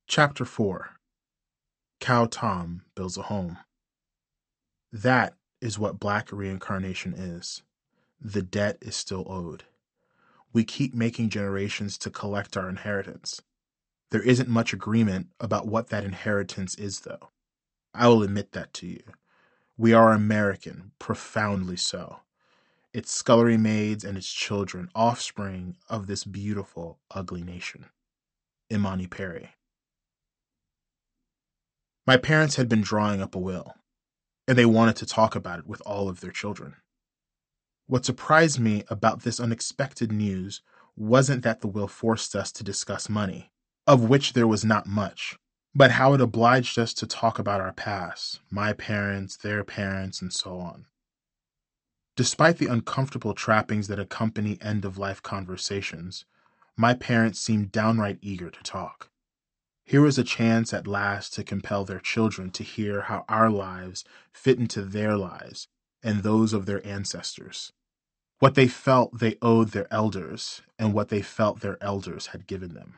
Chapter 4. Cow Tom Builds a Home. That is what Black reincarnation is. The debt is still owed. We keep making generations to collect our inheritance. There isn't much agreement about what that inheritance is, though. I will admit that to you. We are American, profoundly so. It's scullery maids and its children, offspring of this beautiful, ugly nation. Imani Perry. My parents had been drawing up a will, and they wanted to talk about it with all of their children. What surprised me about this unexpected news wasn't that the will forced us to discuss money, of which there was not much, but how it obliged us to talk about our past, my parents, their parents, and so on. Despite the uncomfortable trappings that accompany end-of-life conversations, my parents seemed downright eager to talk. Here was a chance at last to compel their children to hear how our lives fit into their lives and those of their ancestors, what they felt they owed their elders, and what they felt their elders had given them.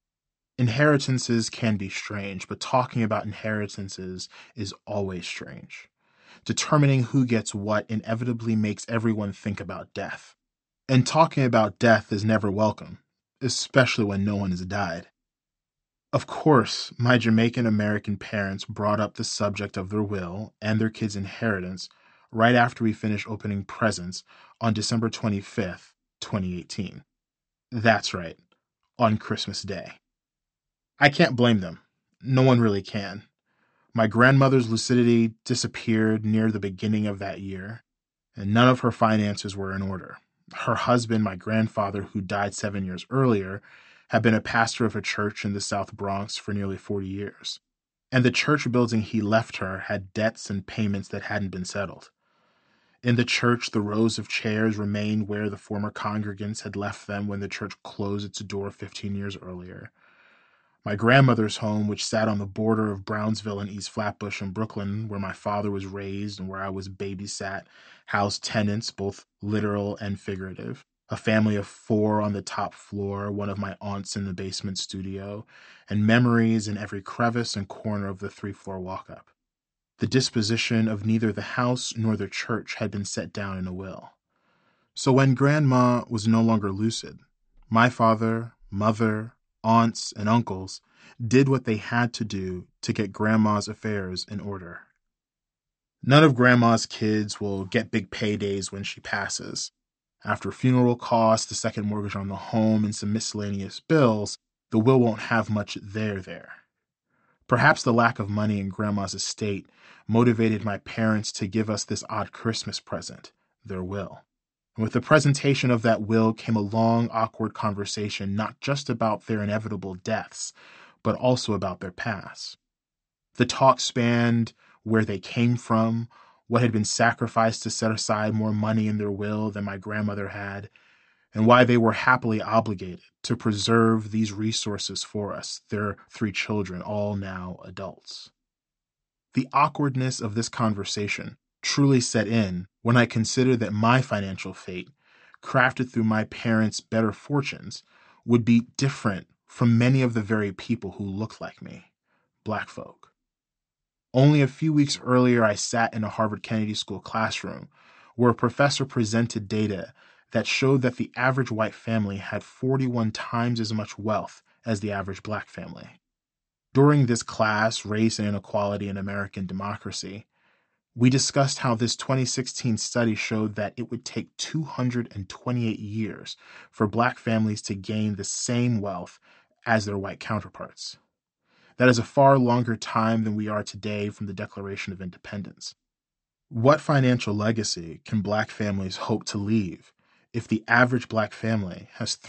Inheritances can be strange, but talking about inheritances is always strange. Determining who gets what inevitably makes everyone think about death. And talking about death is never welcome, especially when no one has died. Of course, my Jamaican American parents brought up the subject of their will and their kids' inheritance right after we finished opening presents on December 25th, 2018. That's right, on Christmas Day. I can't blame them. No one really can. My grandmother's lucidity disappeared near the beginning of that year, and none of her finances were in order. Her husband, my grandfather, who died 7 years earlier, had been a pastor of a church in the South Bronx for nearly 40 years. And the church building he left her had debts and payments that hadn't been settled. In the church, the rows of chairs remained where the former congregants had left them when the church closed its door 15 years earlier. My grandmother's home, which sat on the border of Brownsville and East Flatbush in Brooklyn, where my father was raised and where I was babysat, housed tenants, both literal and figurative. A family of 4 on the top floor, one of my aunts in the basement studio, and memories in every crevice and corner of the 3-floor walk-up. The disposition of neither the house nor the church had been set down in a will. So when Grandma was no longer lucid, my father, mother, aunts, and uncles did what they had to do to get Grandma's affairs in order. None of Grandma's kids will get big paydays when she passes. After funeral costs, the second mortgage on the home, and some miscellaneous bills, the will won't have much there. Perhaps the lack of money in Grandma's estate motivated my parents to give us this odd Christmas present, their will. And with the presentation of that will came a long, awkward conversation not just about their inevitable deaths, but also about their past. The talk spanned where they came from, what had been sacrificed to set aside more money in their will than my grandmother had, and why they were happily obligated to preserve these resources for us, their 3 children, all now adults. The awkwardness of this conversation truly set in when I considered that my financial fate, crafted through my parents' better fortunes, would be different from many of the very people who looked like me, Black folk. Only a few weeks earlier, I sat in a Harvard Kennedy School classroom where a professor presented data that showed that the average white family had 41 times as much wealth as the average Black family. During this class, Race and Inequality in American Democracy, we discussed how this 2016 study showed that it would take 228 years for Black families to gain the same wealth as their white counterparts. That is a far longer time than we are today from the Declaration of Independence. What financial legacy can Black families hope to leave if the average Black family has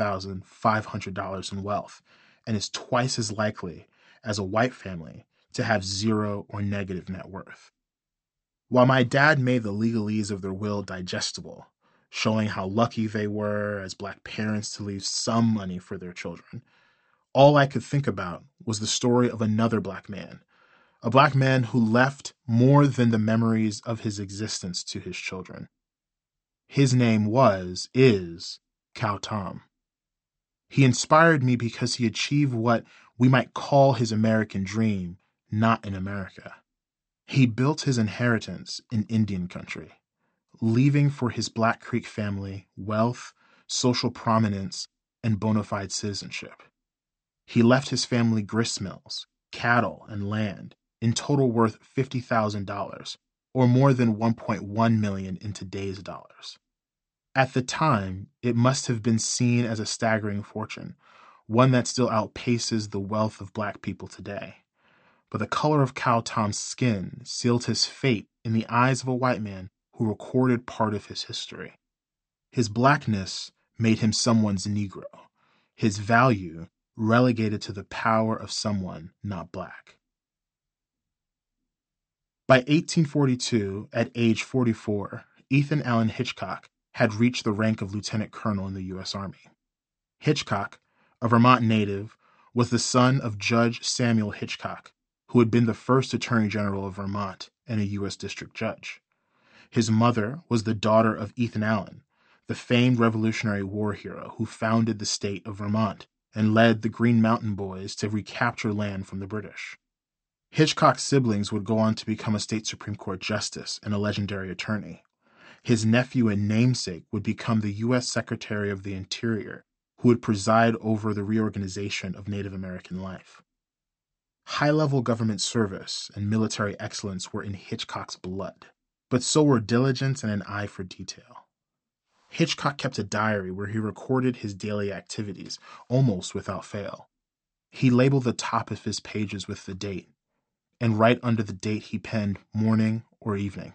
$3,500 in wealth and is twice as likely as a white family to have 0 or negative net worth? While my dad made the legalese of their will digestible, showing how lucky they were as Black parents to leave some money for their children, all I could think about was the story of another Black man, a Black man who left more than the memories of his existence to his children. His name is Cow Tom. He inspired me because he achieved what we might call his American dream not in America. He built his inheritance in Indian country, leaving for his Black Creek family wealth, social prominence, and bona fide citizenship. He left his family gristmills, cattle, and land, in total worth $50,000, or more than $1.1 million in today's dollars. At the time, it must have been seen as a staggering fortune, one that still outpaces the wealth of Black people today. But the color of Cal Tom's skin sealed his fate in the eyes of a white man who recorded part of his history. His Blackness made him someone's Negro, his value relegated to the power of someone not Black. By 1842, at age 44, Ethan Allen Hitchcock had reached the rank of lieutenant colonel in the U.S. Army. Hitchcock, a Vermont native, was the son of Judge Samuel Hitchcock, who had been the first Attorney General of Vermont and a U.S. District Judge. His mother was the daughter of Ethan Allen, the famed Revolutionary War hero who founded the state of Vermont and led the Green Mountain Boys to recapture land from the British. Hitchcock's siblings would go on to become a state Supreme Court justice and a legendary attorney. His nephew and namesake would become the U.S. Secretary of the Interior, who would preside over the reorganization of Native American life. High-level government service and military excellence were in Hitchcock's blood, but so were diligence and an eye for detail. Hitchcock kept a diary where he recorded his daily activities, almost without fail. He labeled the top of his pages with the date, and right under the date he penned morning or evening,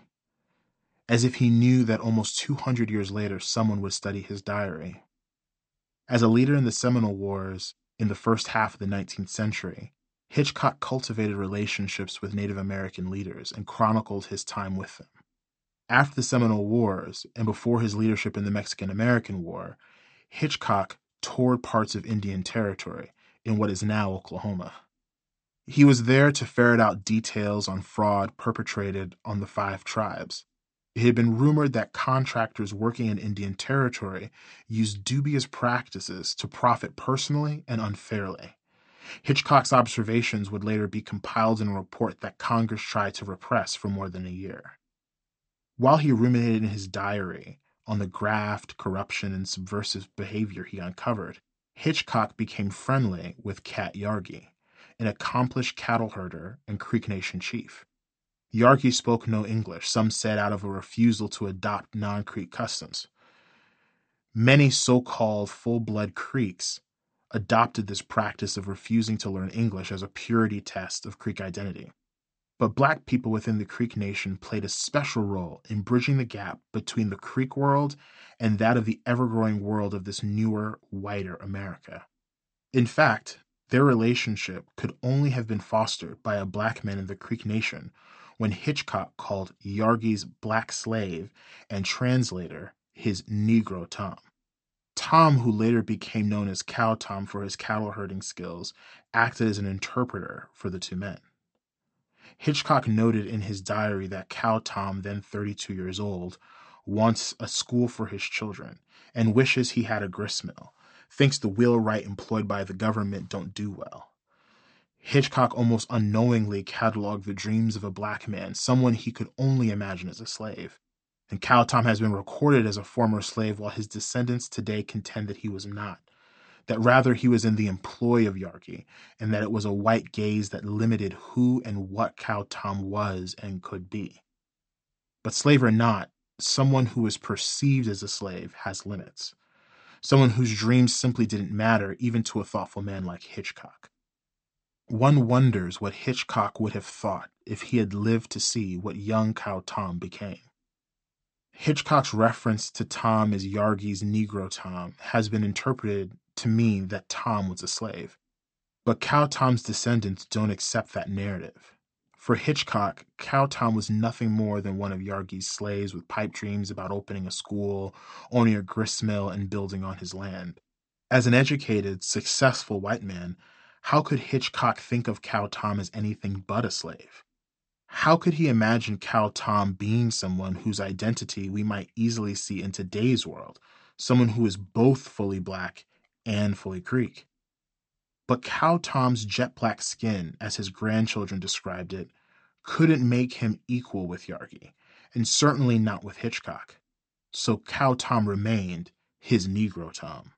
as if he knew that almost 200 years later someone would study his diary. As a leader in the Seminole Wars in the first half of the 19th century, Hitchcock cultivated relationships with Native American leaders and chronicled his time with them. After the Seminole Wars and before his leadership in the Mexican-American War, Hitchcock toured parts of Indian Territory in what is now Oklahoma. He was there to ferret out details on fraud perpetrated on the 5 tribes. It had been rumored that contractors working in Indian Territory used dubious practices to profit personally and unfairly. Hitchcock's observations would later be compiled in a report that Congress tried to repress for more than a year. While he ruminated in his diary on the graft, corruption, and subversive behavior he uncovered, Hitchcock became friendly with Cat Yargi, an accomplished cattle herder and Creek Nation chief. Yargi spoke no English, some said out of a refusal to adopt non-Creek customs. Many so-called full-blood Creeks adopted this practice of refusing to learn English as a purity test of Creek identity. But Black people within the Creek Nation played a special role in bridging the gap between the Creek world and that of the ever-growing world of this newer, whiter America. In fact, their relationship could only have been fostered by a Black man in the Creek Nation when Hitchcock called Yargi's Black slave and translator his Negro Tom. Tom, who later became known as Cow Tom for his cattle herding skills, acted as an interpreter for the two men. Hitchcock noted in his diary that Cow Tom, then 32 years old, wants a school for his children and wishes he had a gristmill, thinks the wheelwright employed by the government don't do well. Hitchcock almost unknowingly cataloged the dreams of a Black man, someone he could only imagine as a slave. And Cow Tom has been recorded as a former slave while his descendants today contend that he was not, that rather he was in the employ of Yargi, and that it was a white gaze that limited who and what Cow Tom was and could be. But slave or not, someone who is perceived as a slave has limits. Someone whose dreams simply didn't matter even to a thoughtful man like Hitchcock. One wonders what Hitchcock would have thought if he had lived to see what young Cow Tom became. Hitchcock's reference to Tom as Yargi's Negro Tom has been interpreted to mean that Tom was a slave. But Cow Tom's descendants don't accept that narrative. For Hitchcock, Cow Tom was nothing more than one of Yargi's slaves with pipe dreams about opening a school, owning a gristmill, and building on his land. As an educated, successful white man, how could Hitchcock think of Cow Tom as anything but a slave? How could he imagine Cow Tom being someone whose identity we might easily see in today's world, someone who is both fully Black and fully Creek? But Cow Tom's jet black skin, as his grandchildren described it, couldn't make him equal with Yargi, and certainly not with Hitchcock. So Cow Tom remained his Negro Tom.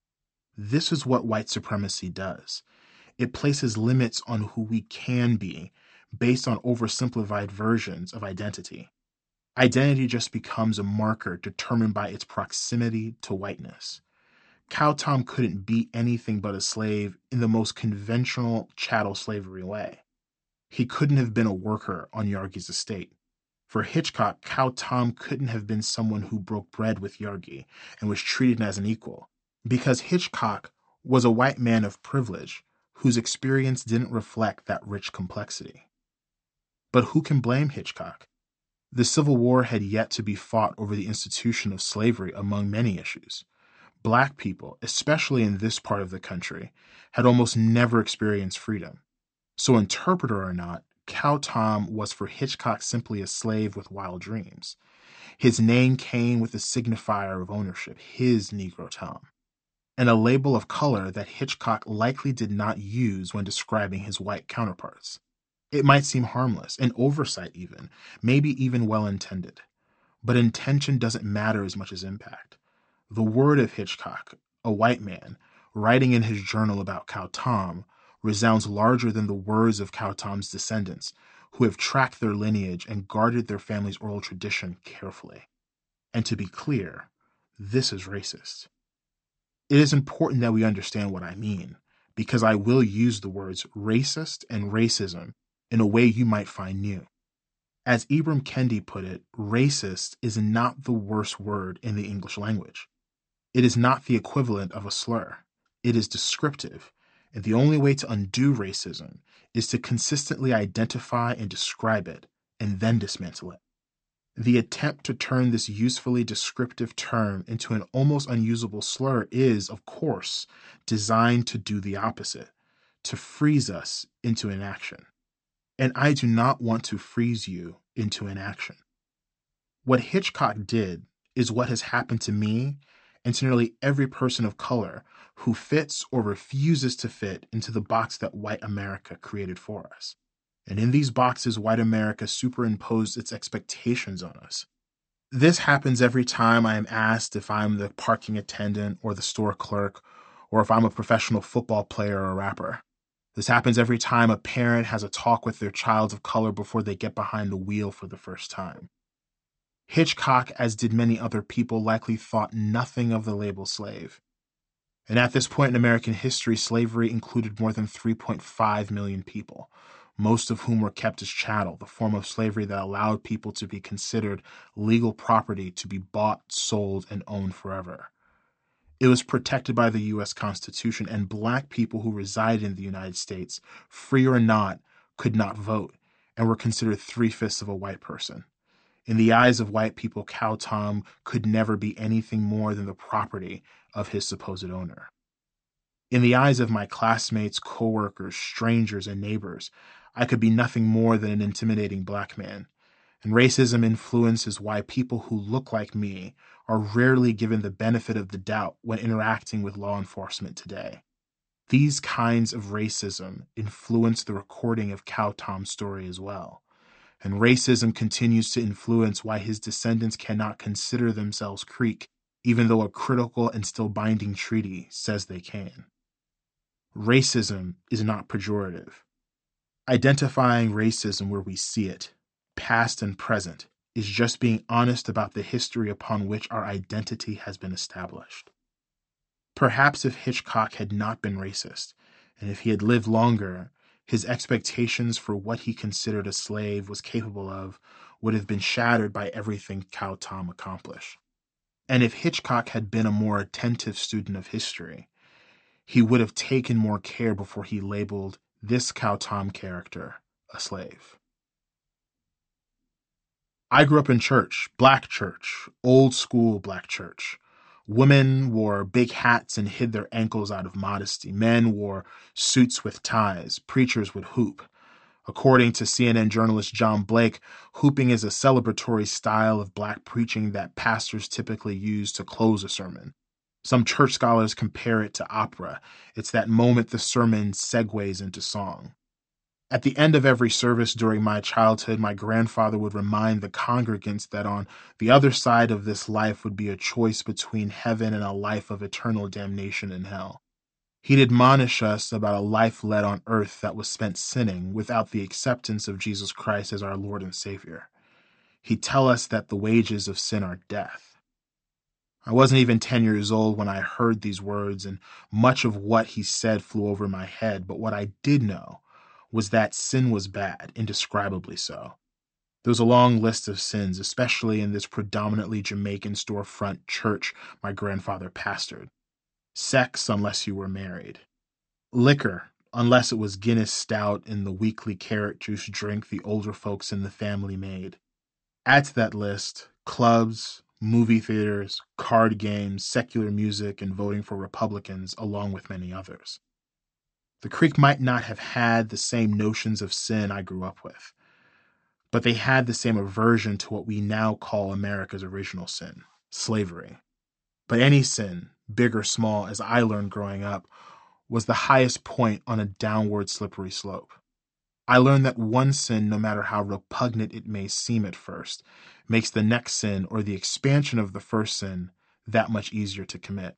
This is what white supremacy does. It places limits on who we can be based on oversimplified versions of identity. Identity just becomes a marker determined by its proximity to whiteness. Cow Tom couldn't be anything but a slave in the most conventional chattel slavery way. He couldn't have been a worker on Yargi's estate. For Hitchcock, Cow Tom couldn't have been someone who broke bread with Yargi and was treated as an equal, because Hitchcock was a white man of privilege whose experience didn't reflect that rich complexity. But who can blame Hitchcock? The Civil War had yet to be fought over the institution of slavery among many issues. Black people, especially in this part of the country, had almost never experienced freedom. So, interpreter or not, Cow Tom was for Hitchcock simply a slave with wild dreams. His name came with a signifier of ownership, his Negro Tom, and a label of color that Hitchcock likely did not use when describing his white counterparts. It might seem harmless, an oversight even, maybe even well-intended. But intention doesn't matter as much as impact. The word of Hitchcock, a white man, writing in his journal about Cow Tom, resounds larger than the words of Cow Tom's descendants, who have tracked their lineage and guarded their family's oral tradition carefully. And to be clear, this is racist. It is important that we understand what I mean, because I will use the words racist and racism in a way you might find new. As Ibram Kendi put it, racist is not the worst word in the English language. It is not the equivalent of a slur. It is descriptive, and the only way to undo racism is to consistently identify and describe it, and then dismantle it. The attempt to turn this usefully descriptive term into an almost unusable slur is, of course, designed to do the opposite, to freeze us into inaction. And I do not want to freeze you into inaction. What Hitchcock did is what has happened to me and to nearly every person of color who fits or refuses to fit into the box that white America created for us. And in these boxes, white America superimposed its expectations on us. This happens every time I am asked if I'm the parking attendant or the store clerk, or if I'm a professional football player or rapper. This happens every time a parent has a talk with their child of color before they get behind the wheel for the first time. Hitchcock, as did many other people, likely thought nothing of the label slave. And at this point in American history, slavery included more than 3.5 million people, most of whom were kept as chattel, the form of slavery that allowed people to be considered legal property to be bought, sold, and owned forever. It was protected by the U.S. Constitution, and black people who resided in the United States, free or not, could not vote and were considered 3/5 of a white person. In the eyes of white people, Cow Tom could never be anything more than the property of his supposed owner. In the eyes of my classmates, coworkers, strangers, and neighbors, I could be nothing more than an intimidating black man. And racism influences why people who look like me are rarely given the benefit of the doubt when interacting with law enforcement today. These kinds of racism influence the recording of Cow Tom's story as well. And racism continues to influence why his descendants cannot consider themselves Creek, even though a critical and still binding treaty says they can. Racism is not pejorative. Identifying racism where we see it, past and present, is just being honest about the history upon which our identity has been established. Perhaps if Hitchcock had not been racist, and if he had lived longer, his expectations for what he considered a slave was capable of would have been shattered by everything Cow Tom accomplished. And if Hitchcock had been a more attentive student of history, he would have taken more care before he labeled this Cow Tom character a slave. I grew up in church, black church, old school black church. Women wore big hats and hid their ankles out of modesty. Men wore suits with ties. Preachers would hoop. According to CNN journalist John Blake, hooping is a celebratory style of black preaching that pastors typically use to close a sermon. Some church scholars compare it to opera. It's that moment the sermon segues into song. At the end of every service during my childhood, my grandfather would remind the congregants that on the other side of this life would be a choice between heaven and a life of eternal damnation in hell. He'd admonish us about a life led on earth that was spent sinning without the acceptance of Jesus Christ as our Lord and Savior. He'd tell us that the wages of sin are death. I wasn't even 10 years old when I heard these words, and much of what he said flew over my head, but what I did know was that sin was bad, indescribably so. There was a long list of sins, especially in this predominantly Jamaican storefront church my grandfather pastored. Sex, unless you were married. Liquor, unless it was Guinness Stout in the weekly carrot juice drink the older folks in the family made. Add to that list clubs, movie theaters, card games, secular music, and voting for Republicans, along with many others. The Creek might not have had the same notions of sin I grew up with, but they had the same aversion to what we now call America's original sin, slavery. But any sin, big or small, as I learned growing up, was the highest point on a downward slippery slope. I learned that one sin, no matter how repugnant it may seem at first, makes the next sin or the expansion of the first sin that much easier to commit.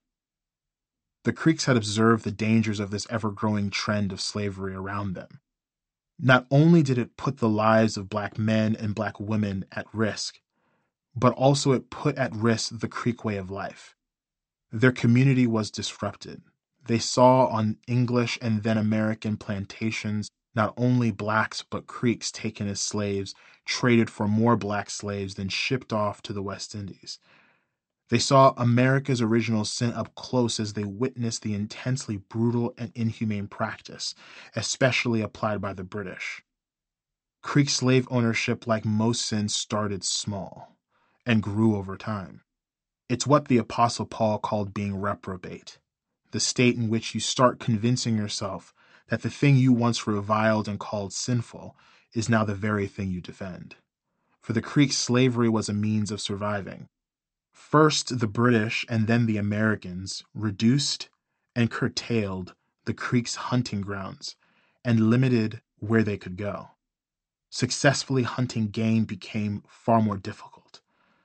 The Creeks had observed the dangers of this ever-growing trend of slavery around them. Not only did it put the lives of black men and black women at risk, but also it put at risk the Creek way of life. Their community was disrupted. They saw on English and then American plantations not only blacks but Creeks taken as slaves, traded for more black slaves, then shipped off to the West Indies. They saw America's original sin up close as they witnessed the intensely brutal and inhumane practice, especially applied by the British. Creek slave ownership, like most sins, started small and grew over time. It's what the Apostle Paul called being reprobate, the state in which you start convincing yourself that the thing you once reviled and called sinful is now the very thing you defend. For the Creeks, slavery was a means of surviving. First, the British and then the Americans reduced and curtailed the Creeks' hunting grounds and limited where they could go. Successfully hunting game became far more difficult.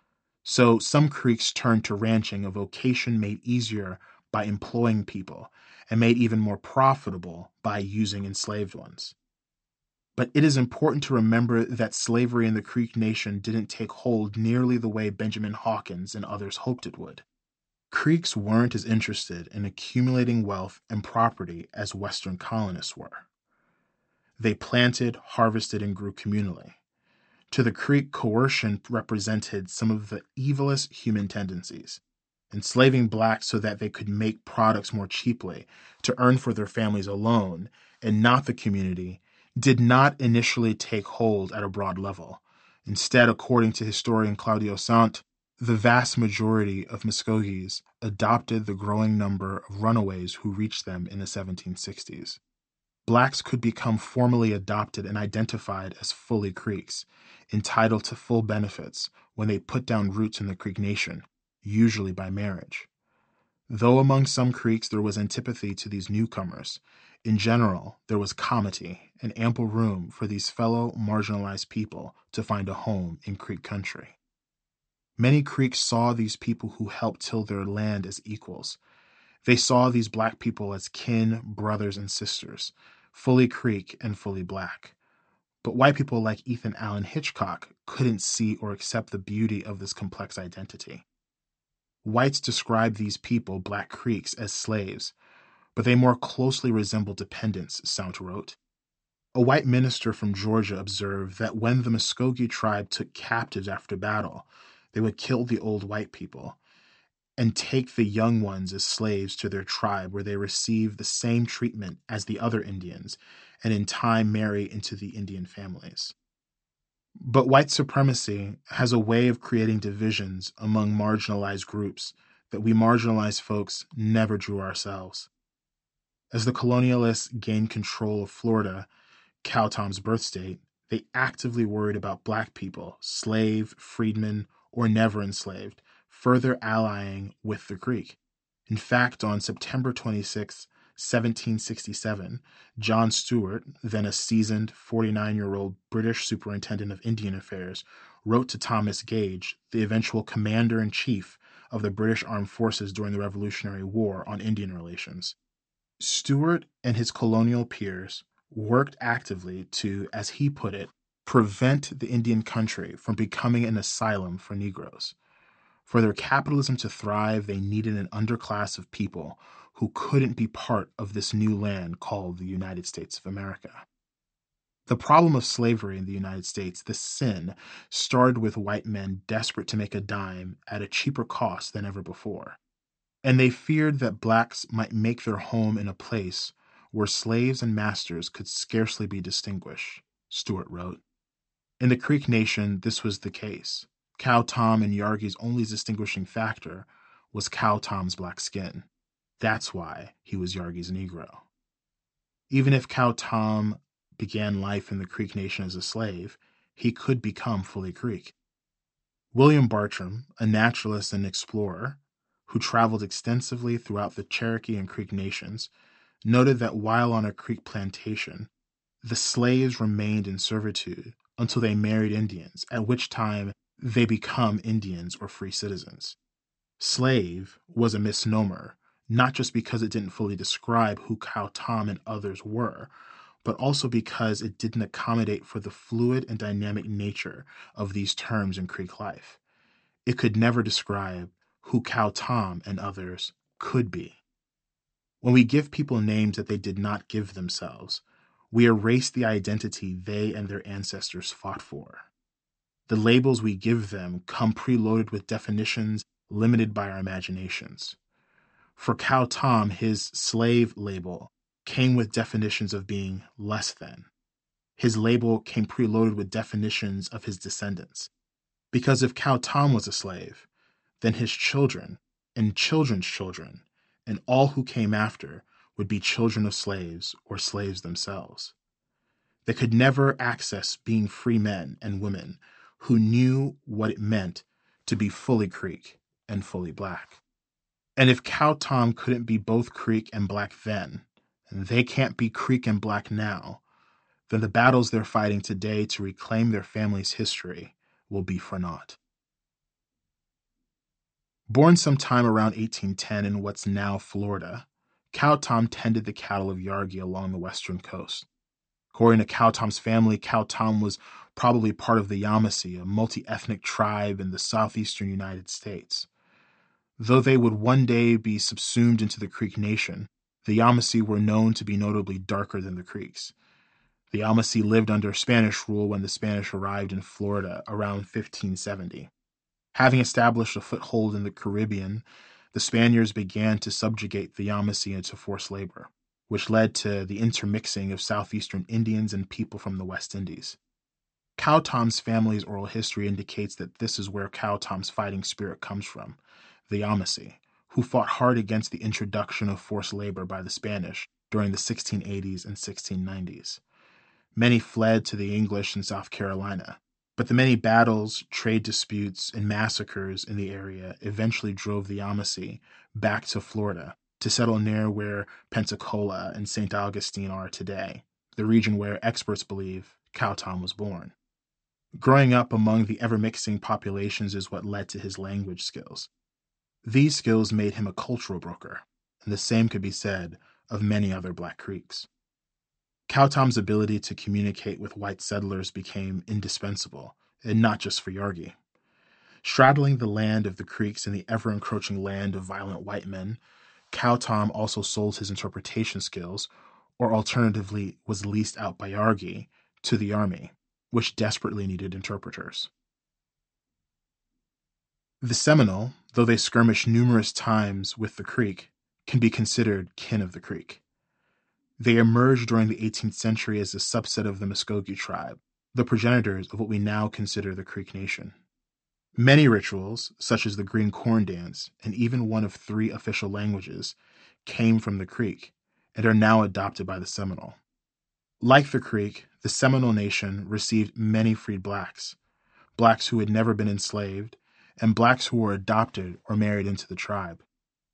So some Creeks turned to ranching, a vocation made easier by employing people and made even more profitable by using enslaved ones. But it is important to remember that slavery in the Creek Nation didn't take hold nearly the way Benjamin Hawkins and others hoped it would. Creeks weren't as interested in accumulating wealth and property as Western colonists were. They planted, harvested, and grew communally. To the Creek, coercion represented some of the evilest human tendencies. Enslaving blacks so that they could make products more cheaply to earn for their families alone and not the community did not initially take hold at a broad level. Instead, according to historian Claudio Sant, the vast majority of Muskogees adopted the growing number of runaways who reached them in the 1760s. Blacks could become formally adopted and identified as fully Creeks, entitled to full benefits when they put down roots in the Creek Nation, usually by marriage. Though among some Creeks there was antipathy to these newcomers, in general there was comity and ample room for these fellow marginalized people to find a home in Creek country. Many Creeks saw these people who helped till their land as equals. They saw these black people as kin, brothers, and sisters, fully Creek and fully black. But white people like Ethan Allen Hitchcock couldn't see or accept the beauty of this complex identity. Whites described these people, Black Creeks, as slaves, but they more closely resembled dependents, Sant wrote. A white minister from Georgia observed that when the Muskogee tribe took captives after battle, they would kill the old white people and take the young ones as slaves to their tribe, where they received the same treatment as the other Indians and in time marry into the Indian families. But white supremacy has a way of creating divisions among marginalized groups that we marginalized folks never drew ourselves. As the colonialists gained control of Florida, Cal Tom's birth state, they actively worried about black people, slave, freedmen, or never enslaved, further allying with the Creek. In fact, on September 26, 1767, John Stuart, then a seasoned 49-year-old British superintendent of Indian affairs, wrote to Thomas Gage, the eventual commander-in-chief of the British Armed Forces during the Revolutionary War, on Indian relations. Stuart and his colonial peers worked actively to, as he put it, prevent the Indian country from becoming an asylum for Negroes. For their capitalism to thrive, they needed an underclass of people who couldn't be part of this new land called the United States of America. The problem of slavery in the United States, the sin, started with white men desperate to make a dime at a cheaper cost than ever before. And they feared that blacks might make their home in a place where slaves and masters could scarcely be distinguished, Stuart wrote. In the Creek Nation, this was the case. Cow Tom and Yargie's only distinguishing factor was Cow Tom's black skin. That's why he was Yargie's Negro. Even if Cow Tom began life in the Creek Nation as a slave, he could become fully Creek. William Bartram, a naturalist and explorer who traveled extensively throughout the Cherokee and Creek Nations, noted that while on a Creek plantation, the slaves remained in servitude until they married Indians, at which time they become Indians or free citizens. Slave was a misnomer, not just because it didn't fully describe who Cow Tom and others were, but also because it didn't accommodate for the fluid and dynamic nature of these terms in Creek life. It could never describe who Cow Tom and others could be. When we give people names that they did not give themselves, we erase the identity they and their ancestors fought for. The labels we give them come preloaded with definitions limited by our imaginations. For Cow Tom, his slave label came with definitions of being less than. His label came preloaded with definitions of his descendants. Because if Cow Tom was a slave, then his children and children's children and all who came after would be children of slaves or slaves themselves. They could never access being free men and women who knew what it meant to be fully Creek and fully black. And if Cow Tom couldn't be both Creek and black then, and they can't be Creek and black now, then the battles they're fighting today to reclaim their family's history will be for naught. Born sometime around 1810 in what's now Florida, Cow Tom tended the cattle of Yargie along the western coast. According to Cow Tom's family, Cow Tom was probably part of the Yamasee, a multi-ethnic tribe in the southeastern United States. Though they would one day be subsumed into the Creek Nation, the Yamasee were known to be notably darker than the Creeks. The Yamasee lived under Spanish rule when the Spanish arrived in Florida around 1570. Having established a foothold in the Caribbean, the Spaniards began to subjugate the Yamasee into forced labor, which led to the intermixing of southeastern Indians and people from the West Indies. Cow Tom's family's oral history indicates that this is where Cow Tom's fighting spirit comes from, the Yamasee, who fought hard against the introduction of forced labor by the Spanish during the 1680s and 1690s. Many fled to the English in South Carolina, but the many battles, trade disputes, and massacres in the area eventually drove the Yamasee back to Florida to settle near where Pensacola and St. Augustine are today, the region where experts believe Cow Tom was born. Growing up among the ever-mixing populations is what led to his language skills. These skills made him a cultural broker, and the same could be said of many other Black Creeks. Cow Tom's ability to communicate with white settlers became indispensable, and not just for Yargie. Straddling the land of the Creeks and the ever-encroaching land of violent white men, Cow Tom also sold his interpretation skills, or alternatively was leased out by Yargie, to the army, which desperately needed interpreters. The Seminole, though they skirmished numerous times with the Creek, can be considered kin of the Creek. They emerged during the 18th century as a subset of the Muskogee tribe, the progenitors of what we now consider the Creek Nation. Many rituals, such as the Green Corn Dance, and even one of 3 official languages, came from the Creek and are now adopted by the Seminole. Like the Creek, the Seminole Nation received many freed blacks who had never been enslaved, and blacks who were adopted or married into the tribe.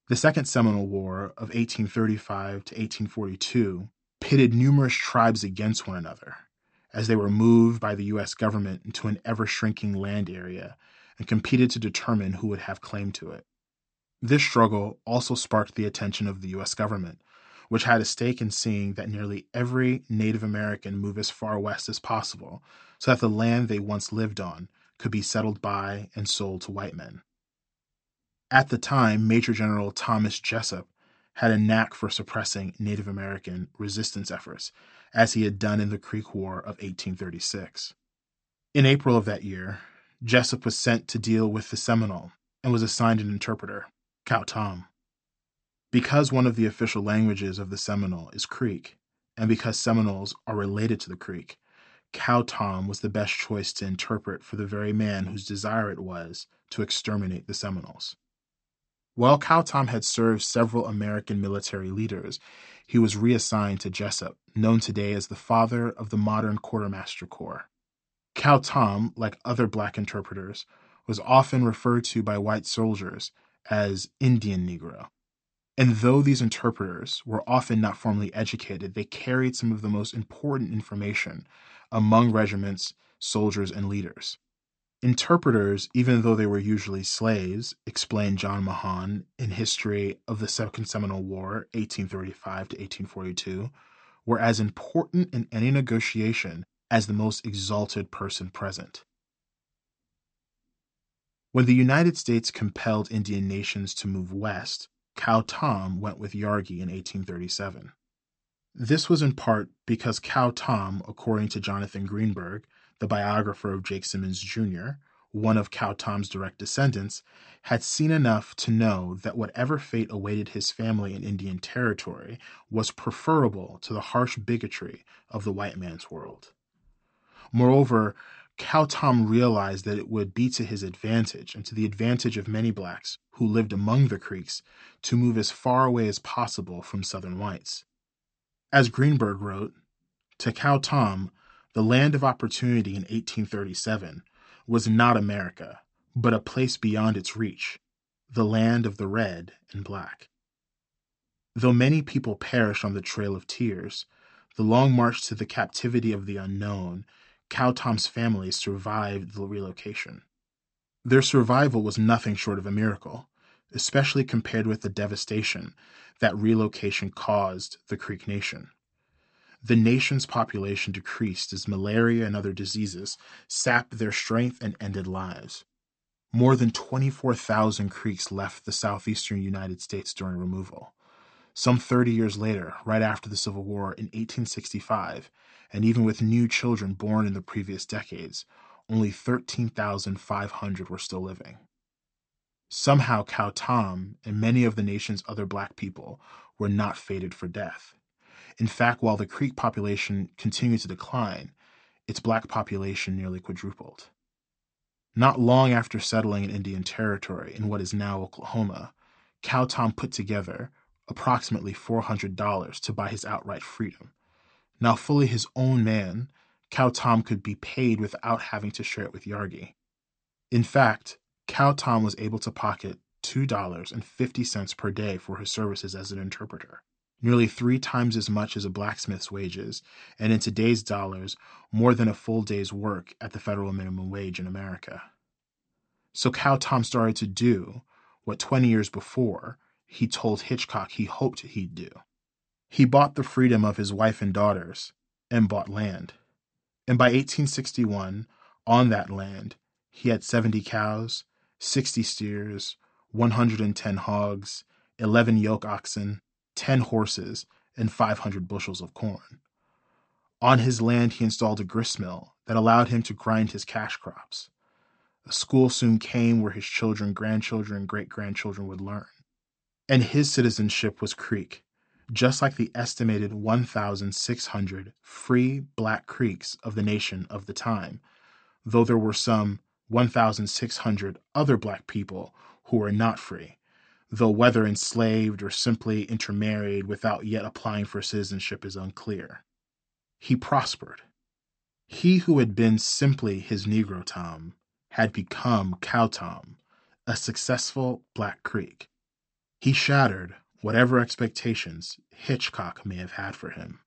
The Second Seminole War of 1835 to 1842 pitted numerous tribes against one another as they were moved by the U.S. government into an ever-shrinking land area and competed to determine who would have claim to it. This struggle also sparked the attention of the U.S. government, which had a stake in seeing that nearly every Native American move as far west as possible so that the land they once lived on could be settled by and sold to white men. At the time, Major General Thomas Jessup had a knack for suppressing Native American resistance efforts, as he had done in the Creek War of 1836. In April of that year, Jessup was sent to deal with the Seminole and was assigned an interpreter, K'aut'am. Because one of the official languages of the Seminole is Creek, and because Seminoles are related to the Creek, K'aut'am was the best choice to interpret for the very man whose desire it was to exterminate the Seminoles. While K'aut'am had served several American military leaders, he was reassigned to Jessup, known today as the father of the modern Quartermaster Corps. K'aut'am, like other black interpreters, was often referred to by white soldiers as Indian Negro. And though these interpreters were often not formally educated, they carried some of the most important information among regiments, soldiers, and leaders. Interpreters, even though they were usually slaves, explained John Mahon in History of the Second Seminole War, 1835 to 1842, were as important in any negotiation as the most exalted person present. When the United States compelled Indian nations to move west, K'aut'am went with Yarghi in 1837. This was in part because K'aut'am, according to Jonathan Greenberg, the biographer of Jake Simmons Jr., one of K'aut'am's direct descendants, had seen enough to know that whatever fate awaited his family in Indian Territory was preferable to the harsh bigotry of the white man's world. Moreover, K'aut'am realized that it would be to his advantage and to the advantage of many blacks who lived among the Creeks to move as far away as possible from Southern whites. As Greenberg wrote, to K'aut'am, the land of opportunity in 1837 was not America, but a place beyond its reach, the land of the red and black. Though many people perished on the Trail of Tears, the long march to the captivity of the unknown, K'aut'am's family survived the relocation. Their survival was nothing short of a miracle, especially compared with the devastation that relocation caused the Creek Nation. The nation's population decreased as malaria and other diseases sapped their strength and ended lives. More than 24,000 Creeks left the southeastern United States during removal. Some 30 years later, right after the Civil War in 1865, and even with new children born in the previous decades, only 13,500 were still living. Somehow K'aut'am and many of the nation's other black people were not fated for death. In fact, while the Creek population continued to decline, its black population nearly quadrupled. Not long after settling in Indian Territory in what is now Oklahoma, K'aut'am put together approximately $400 to buy his outright freedom. Now fully his own man, K'aut'am could be paid without having to share it with Yarghi. In fact, K'aut'am was able to pocket $2.50 per day for his services as an interpreter, nearly 3 times as much as a blacksmith's wages, and in today's dollars, more than a full day's work at the federal minimum wage in America. So K'aut'am started to do what 20 years before he told Hitchcock he hoped he'd do. He bought the freedom of his wife and daughters and bought land. And by 1861, on that land, he had 70 cows, 60 steers, 110 hogs, 11 yoke oxen, 10 horses, and 500 bushels of corn. On his land, he installed a gristmill that allowed him to grind his cash crops. A school soon came where his children, grandchildren, and great-grandchildren would learn. And his citizenship was Creek, just like the estimated 1,600 free black Creeks of the nation of the time, though there were some 1,600 other black people who were not free, though whether enslaved or simply intermarried without yet applying for citizenship is unclear. He prospered. He who had been simply his Negro Tom had become K'aut'am, a successful black Creek. He shattered whatever expectations Hitchcock may have had for him.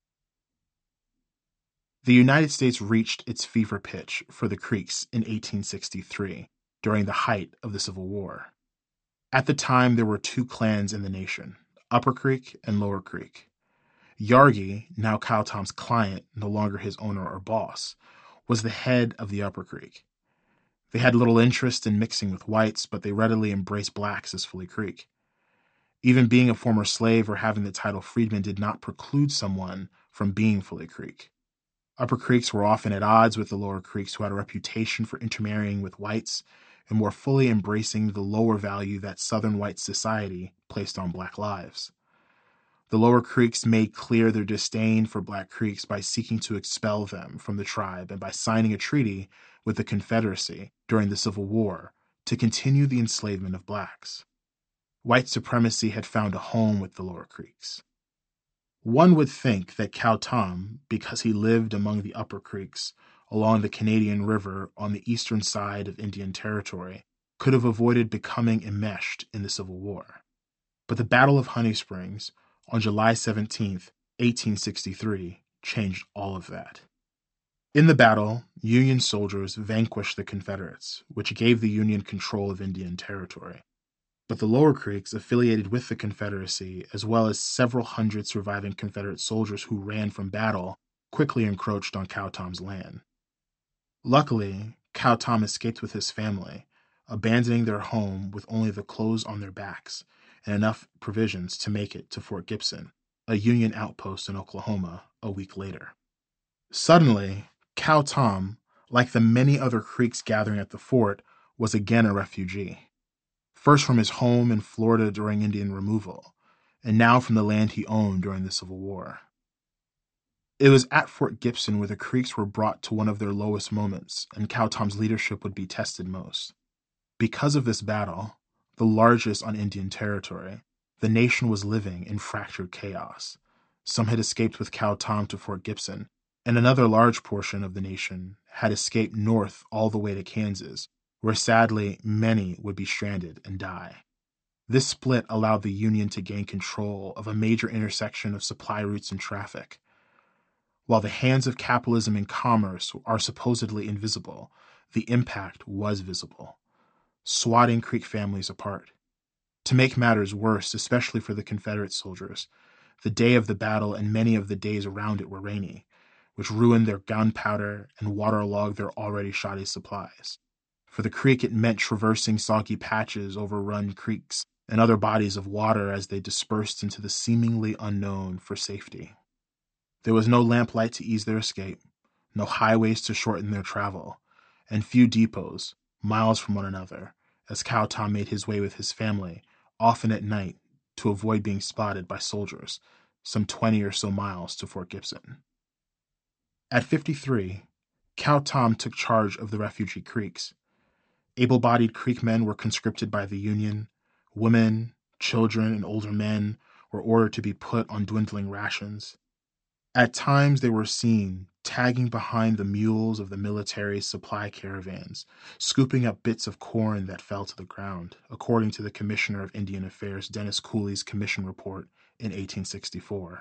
The United States reached its fever pitch for the Creeks in 1863, during the height of the Civil War. At the time, there were two clans in the nation, Upper Creek and Lower Creek. Yargi, now Cowtom's client, no longer his owner or boss, was the head of the Upper Creek. They had little interest in mixing with whites, but they readily embraced blacks as Fully Creek. Even being a former slave or having the title freedman did not preclude someone from being Fully Creek. Upper Creeks were often at odds with the Lower Creeks, who had a reputation for intermarrying with whites and more fully embracing the lower value that Southern white society placed on black lives. The Lower Creeks made clear their disdain for Black Creeks by seeking to expel them from the tribe and by signing a treaty with the Confederacy during the Civil War to continue the enslavement of blacks. White supremacy had found a home with the Lower Creeks. One would think that Cowtom, because he lived among the Upper Creeks along the Canadian River on the eastern side of Indian Territory, could have avoided becoming enmeshed in the Civil War. But the Battle of Honey Springs on July 17, 1863, changed all of that. In the battle, Union soldiers vanquished the Confederates, which gave the Union control of Indian Territory. But the Lower Creeks, affiliated with the Confederacy, as well as several hundred surviving Confederate soldiers who ran from battle, quickly encroached on Cowtom's land. Luckily, Cowtom escaped with his family, abandoning their home with only the clothes on their backs and enough provisions to make it to Fort Gibson, a Union outpost in Oklahoma, a week later. Suddenly, Cowtom, like the many other Creeks gathering at the fort, was again a refugee. First from his home in Florida during Indian removal, and now from the land he owned during the Civil War. It was at Fort Gibson where the Creeks were brought to one of their lowest moments, and Cowtom's leadership would be tested most. Because of this battle, the largest on Indian Territory, the nation was living in fractured chaos. Some had escaped with Cowtom to Fort Gibson, and another large portion of the nation had escaped north all the way to Kansas, where sadly many would be stranded and die. This split allowed the Union to gain control of a major intersection of supply routes and traffic. While the hands of capitalism and commerce are supposedly invisible, the impact was visible, swatting Creek families apart. To make matters worse, especially for the Confederate soldiers, the day of the battle and many of the days around it were rainy, which ruined their gunpowder and waterlogged their already shoddy supplies. For the Creek, it meant traversing soggy patches, overrun creeks, and other bodies of water as they dispersed into the seemingly unknown for safety. There was no lamplight to ease their escape, no highways to shorten their travel, and few depots, miles from one another, as Cowtom made his way with his family, often at night, to avoid being spotted by soldiers, some 20 or so miles to Fort Gibson. At 53, Cowtom took charge of the refugee Creeks. Able-bodied Creek men were conscripted by the Union. Women, children, and older men were ordered to be put on dwindling rations. At times they were seen tagging behind the mules of the military's supply caravans, scooping up bits of corn that fell to the ground, according to the Commissioner of Indian Affairs Dennis Cooley's commission report in 1864.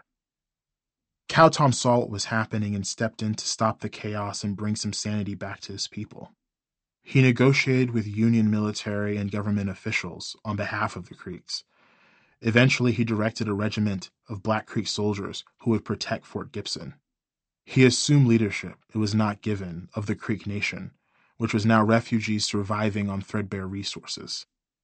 Cowtom saw what was happening and stepped in to stop the chaos and bring some sanity back to his people. He negotiated with Union military and government officials on behalf of the Creeks. Eventually, he directed a regiment of Black Creek soldiers who would protect Fort Gibson. He assumed leadership, it was not given, of the Creek Nation, which was now refugees surviving on threadbare resources.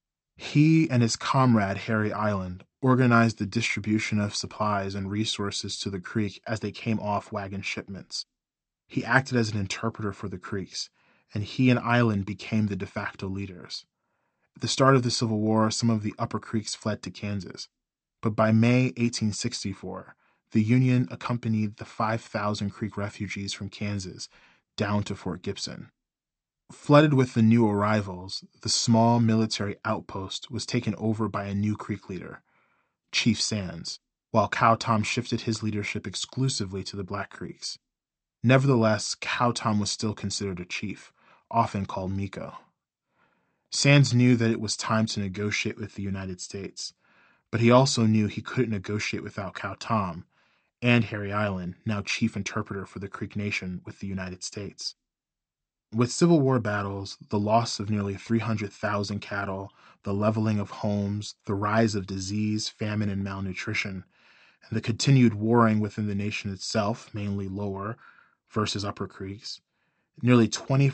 He and his comrade Harry Island organized the distribution of supplies and resources to the Creek as they came off wagon shipments. He acted as an interpreter for the Creeks, and he and Island became the de facto leaders. At the start of the Civil War, some of the Upper Creeks fled to Kansas, but by May 1864, the Union accompanied the 5,000 Creek refugees from Kansas down to Fort Gibson. Flooded with the new arrivals, the small military outpost was taken over by a new Creek leader, Chief Sands, while Cowtom shifted his leadership exclusively to the Black Creeks. Nevertheless, Cowtom was still considered a chief, often called Miko. Sands knew that it was time to negotiate with the United States, but he also knew he couldn't negotiate without Cowtom and Harry Island, now chief interpreter for the Creek Nation with the United States. With Civil War battles, the loss of nearly 300,000 cattle, the leveling of homes, the rise of disease, famine, and malnutrition, and the continued warring within the nation itself, mainly Lower versus Upper Creeks, nearly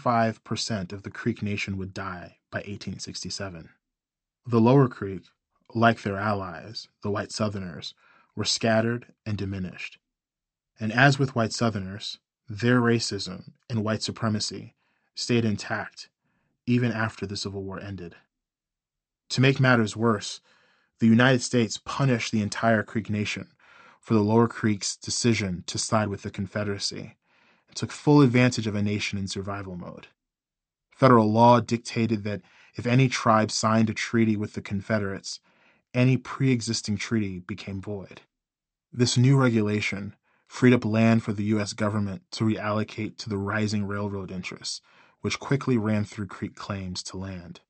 25% of the Creek Nation would die by 1867. The Lower Creek, like their allies, the white Southerners, were scattered and diminished. And as with white Southerners, their racism and white supremacy stayed intact even after the Civil War ended. To make matters worse, the United States punished the entire Creek Nation for the Lower Creek's decision to side with the Confederacy and took full advantage of a nation in survival mode. Federal law dictated that if any tribe signed a treaty with the Confederates, any pre-existing treaty became void. This new regulation freed up land for the U.S. government to reallocate to the rising railroad interests, which quickly ran through Creek claims to land.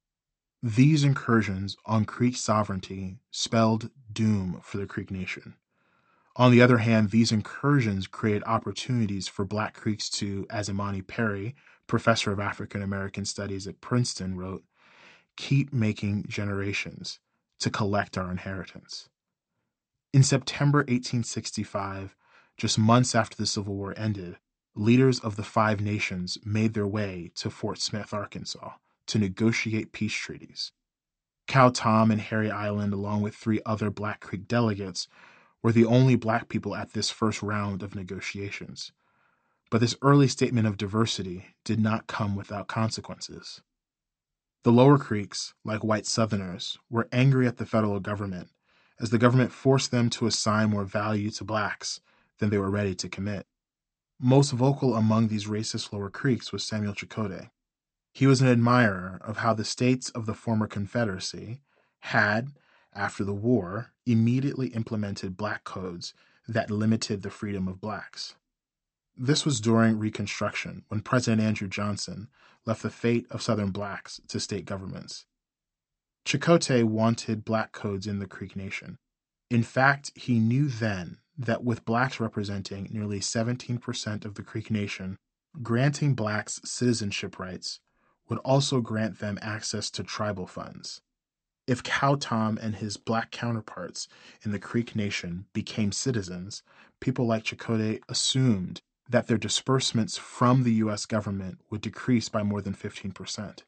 These incursions on Creek sovereignty spelled doom for the Creek Nation. On the other hand, these incursions created opportunities for Black Creeks to, as Imani Perry, professor of African American Studies at Princeton, wrote, keep making generations to collect our inheritance. In September 1865, just months after the Civil War ended, leaders of the Five Nations made their way to Fort Smith, Arkansas, to negotiate peace treaties. Cowtom and Harry Island, along with 3 other Black Creek delegates, were the only Black people at this first round of negotiations. But this early statement of diversity did not come without consequences. The Lower Creeks, like white Southerners, were angry at the federal government, as the government forced them to assign more value to Blacks than they were ready to commit. Most vocal among these racist Lower Creeks was Samuel Chakotay. He was an admirer of how the states of the former Confederacy had, after the war, immediately implemented Black codes that limited the freedom of Blacks. This was during Reconstruction, when President Andrew Johnson left the fate of Southern Blacks to state governments. Chakotay wanted Black codes in the Creek Nation. In fact, he knew then that with Blacks representing nearly 17% of the Creek Nation, granting Blacks citizenship rights would also grant them access to tribal funds. If Cowtom and his Black counterparts in the Creek Nation became citizens, people like Chakotay assumed that their disbursements from the U.S. government would decrease by more than 15%.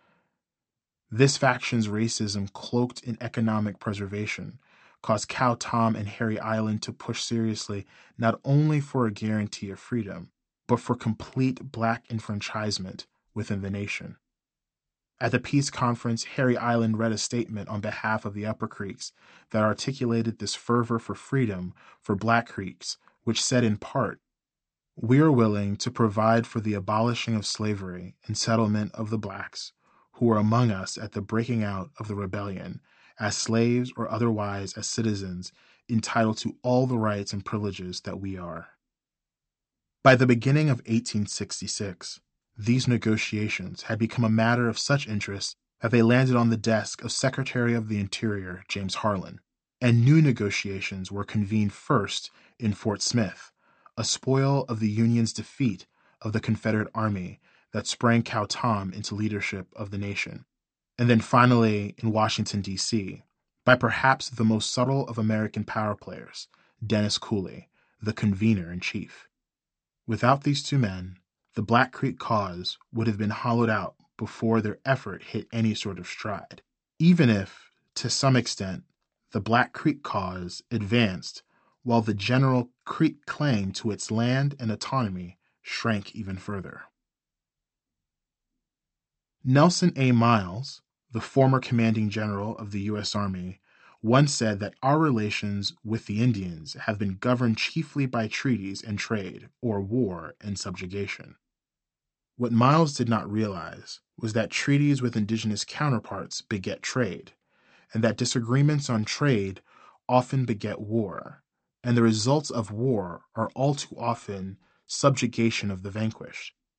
This faction's racism, cloaked in economic preservation, caused Cowtom and Harry Island to push seriously not only for a guarantee of freedom, but for complete Black enfranchisement within the nation. At the peace conference, Harry Island read a statement on behalf of the Upper Creeks that articulated this fervor for freedom for Black Creeks, which said in part, "We are willing to provide for the abolishing of slavery and settlement of the Blacks who were among us at the breaking out of the rebellion, as slaves or otherwise as citizens entitled to all the rights and privileges that we are." By the beginning of 1866, these negotiations had become a matter of such interest that they landed on the desk of Secretary of the Interior James Harlan, and new negotiations were convened first in Fort Smith, a spoil of the Union's defeat of the Confederate Army that sprang Cowtom into leadership of the nation, and then finally in Washington, D.C., by perhaps the most subtle of American power players, Dennis Cooley, the convener-in-chief. Without these 2 men, the Black Creek cause would have been hollowed out before their effort hit any sort of stride, even if, to some extent, the Black Creek cause advanced while the general Creek claim to its land and autonomy shrank even further. Nelson A. Miles, the former commanding general of the U.S. Army, once said that our relations with the Indians have been governed chiefly by treaties and trade, or war and subjugation. What Miles did not realize was that treaties with indigenous counterparts beget trade, and that disagreements on trade often beget war, and the results of war are all too often subjugation of the vanquished.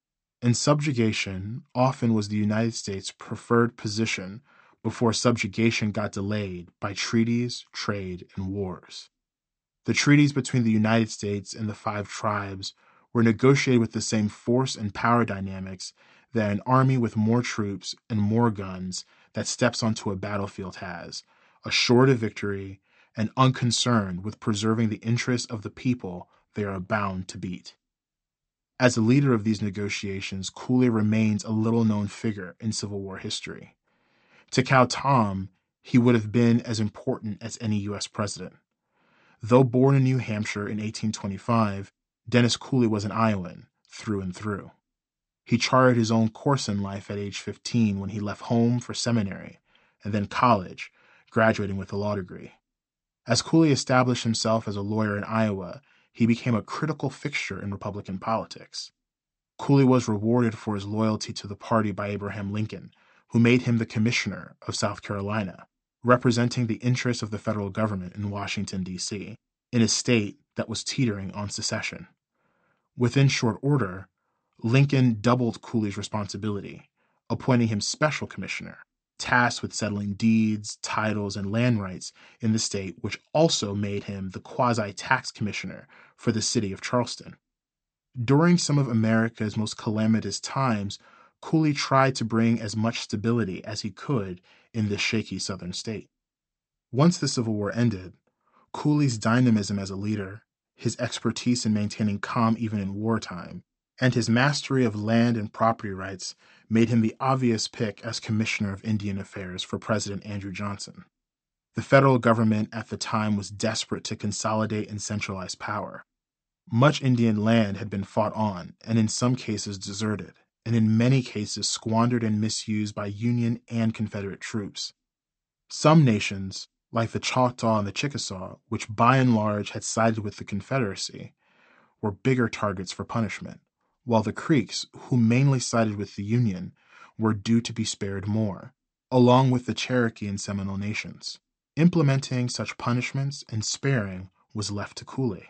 And subjugation often was the United States' preferred position before subjugation got delayed by treaties, trade, and wars. The treaties between the United States and the Five Tribes were negotiated with the same force and power dynamics that an army with more troops and more guns that steps onto a battlefield has, assured of victory and unconcerned with preserving the interests of the people they are bound to beat. As the leader of these negotiations, Cooley remains a little-known figure in Civil War history. To Cal Tom, he would have been as important as any U.S. president. Though born in New Hampshire in 1825, Dennis Cooley was an Iowan through and through. He charted his own course in life at age 15 when he left home for seminary and then college, graduating with a law degree. As Cooley established himself as a lawyer in Iowa, he became a critical fixture in Republican politics. Cooley was rewarded for his loyalty to the party by Abraham Lincoln, who made him the Commissioner of South Carolina, representing the interests of the federal government in Washington, D.C., in a state that was teetering on secession. Within short order, Lincoln doubled Cooley's responsibility, appointing him special commissioner, tasked with settling deeds, titles, and land rights in the state, which also made him the quasi-tax commissioner for the city of Charleston. During some of America's most calamitous times, Cooley tried to bring as much stability as he could in this shaky southern state. Once the Civil War ended, Cooley's dynamism as a leader, his expertise in maintaining calm even in wartime, and his mastery of land and property rights made him the obvious pick as Commissioner of Indian Affairs for President Andrew Johnson. The federal government at the time was desperate to consolidate and centralize power. Much Indian land had been fought on, and in some cases deserted, and in many cases squandered and misused by Union and Confederate troops. Some nations, like the Choctaw and the Chickasaw, which by and large had sided with the Confederacy, were bigger targets for punishment, while the Creeks, who mainly sided with the Union, were due to be spared more, along with the Cherokee and Seminole nations. Implementing such punishments and sparing was left to Cooley.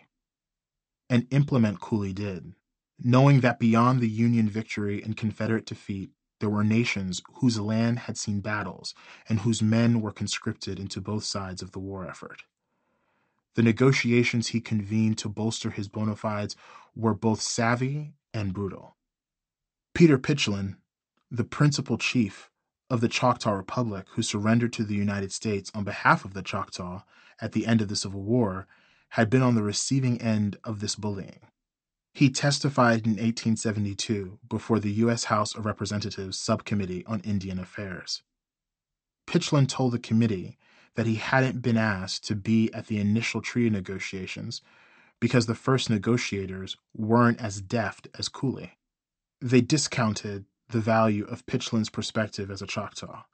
And implement Cooley did, knowing that beyond the Union victory and Confederate defeat, there were nations whose land had seen battles and whose men were conscripted into both sides of the war effort. The negotiations he convened to bolster his bona fides were both savvy and brutal. Peter Pitchlynn, the principal chief of the Choctaw Republic who surrendered to the United States on behalf of the Choctaw at the end of the Civil War, had been on the receiving end of this bullying. He testified in 1872 before the U.S. House of Representatives Subcommittee on Indian Affairs. Pitchlynn told the committee that he hadn't been asked to be at the initial treaty negotiations because the first negotiators weren't as deft as Cooley. They discounted the value of Pitchlynn's perspective as a Choctaw.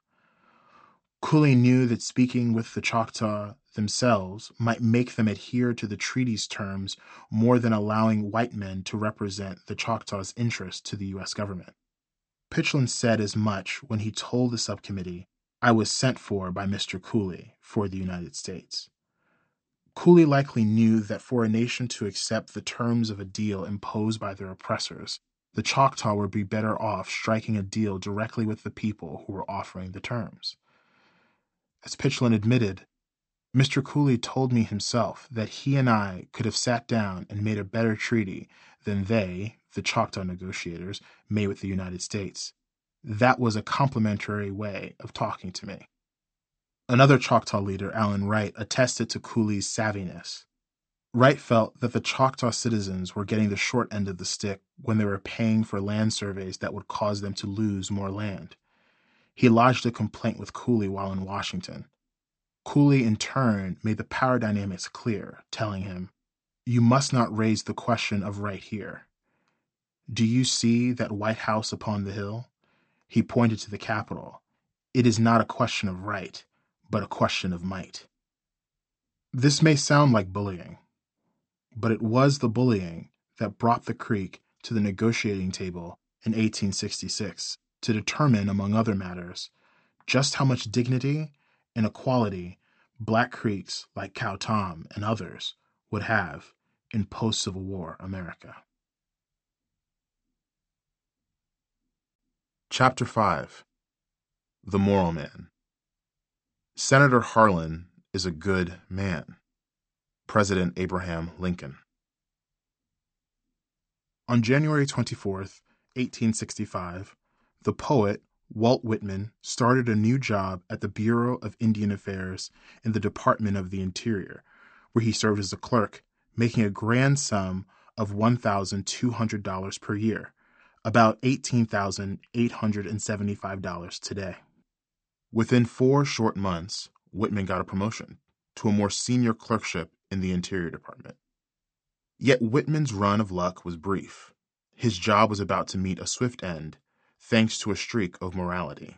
Cooley knew that speaking with the Choctaw themselves might make them adhere to the treaty's terms more than allowing white men to represent the Choctaws' interests to the U.S. government. Pitchlynn said as much when he told the subcommittee, "I was sent for by Mr. Cooley for the United States." Cooley likely knew that for a nation to accept the terms of a deal imposed by their oppressors, the Choctaw would be better off striking a deal directly with the people who were offering the terms. As Pitchlynn admitted, Mr. Cooley told me himself that he and I could have sat down and made a better treaty than they, the Choctaw negotiators, made with the United States. That was a complimentary way of talking to me. Another Choctaw leader, Allen Wright, attested to Cooley's savviness. Wright felt that the Choctaw citizens were getting the short end of the stick when they were paying for land surveys that would cause them to lose more land. He lodged a complaint with Cooley while in Washington. Cooley, in turn, made the power dynamics clear, telling him, "You must not raise the question of right here. Do you see that White House upon the hill?" He pointed to the Capitol. "It is not a question of right, but a question of might." This may sound like bullying, but it was the bullying that brought the Creek to the negotiating table in 1866 to determine, among other matters, just how much dignity and equality Black Creeks like Cow Tom and others would have in post-Civil War America. Chapter 5. The Moral Man. Senator Harlan is a good man. President Abraham Lincoln. On January 24th, 1865, the poet Walt Whitman started a new job at the Bureau of Indian Affairs in the Department of the Interior, where he served as a clerk, making a grand sum of $1,200 per year, about $18,875 today. Within 4 short months, Whitman got a promotion to a more senior clerkship in the Interior Department. Yet Whitman's run of luck was brief. His job was about to meet a swift end, thanks to a streak of morality.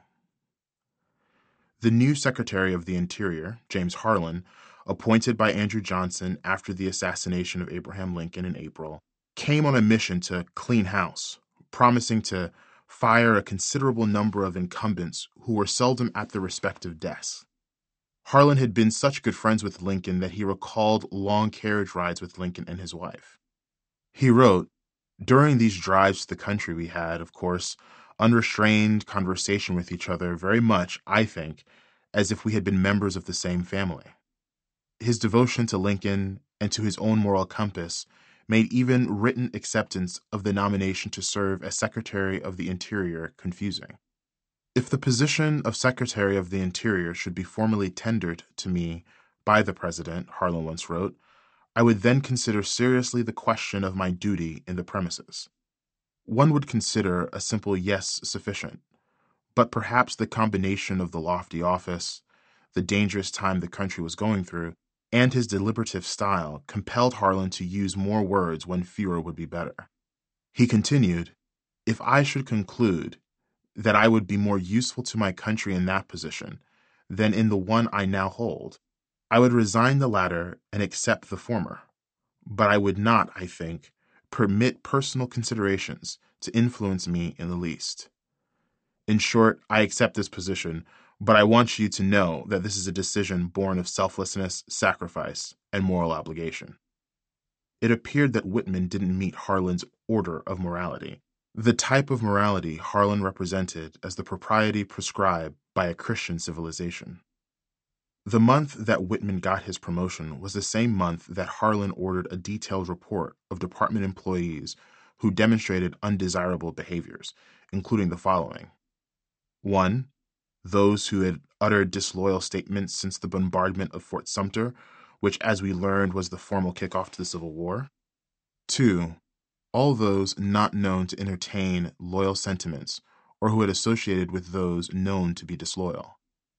The new Secretary of the Interior, James Harlan, appointed by Andrew Johnson after the assassination of Abraham Lincoln in April, came on a mission to clean house, promising to fire a considerable number of incumbents who were seldom at their respective desks. Harlan had been such good friends with Lincoln that he recalled long carriage rides with Lincoln and his wife. He wrote, "During these drives to the country we had, of course, unrestrained conversation with each other, very much, I think, as if we had been members of the same family." His devotion to Lincoln and to his own moral compass made even written acceptance of the nomination to serve as Secretary of the Interior confusing. "If the position of Secretary of the Interior should be formally tendered to me by the President," Harlan once wrote, "I would then consider seriously the question of my duty in the premises. One would consider a simple yes sufficient, but perhaps the combination of the lofty office, the dangerous time the country was going through, and his deliberative style compelled Harlan to use more words when fewer would be better." He continued, "If I should conclude that I would be more useful to my country in that position than in the one I now hold, I would resign the latter and accept the former, but I would not, I think, permit personal considerations to influence me in the least. In short, I accept this position, but I want you to know that this is a decision born of selflessness, sacrifice, and moral obligation." It appeared that Whitman didn't meet Harlan's order of morality, the type of morality Harlan represented as the propriety prescribed by a Christian civilization. The month that Whitman got his promotion was the same month that Harlan ordered a detailed report of department employees who demonstrated undesirable behaviors, including the following. 1. Those who had uttered disloyal statements since the bombardment of Fort Sumter, which, as we learned, was the formal kickoff to the Civil War. 2. All those not known to entertain loyal sentiments or who had associated with those known to be disloyal.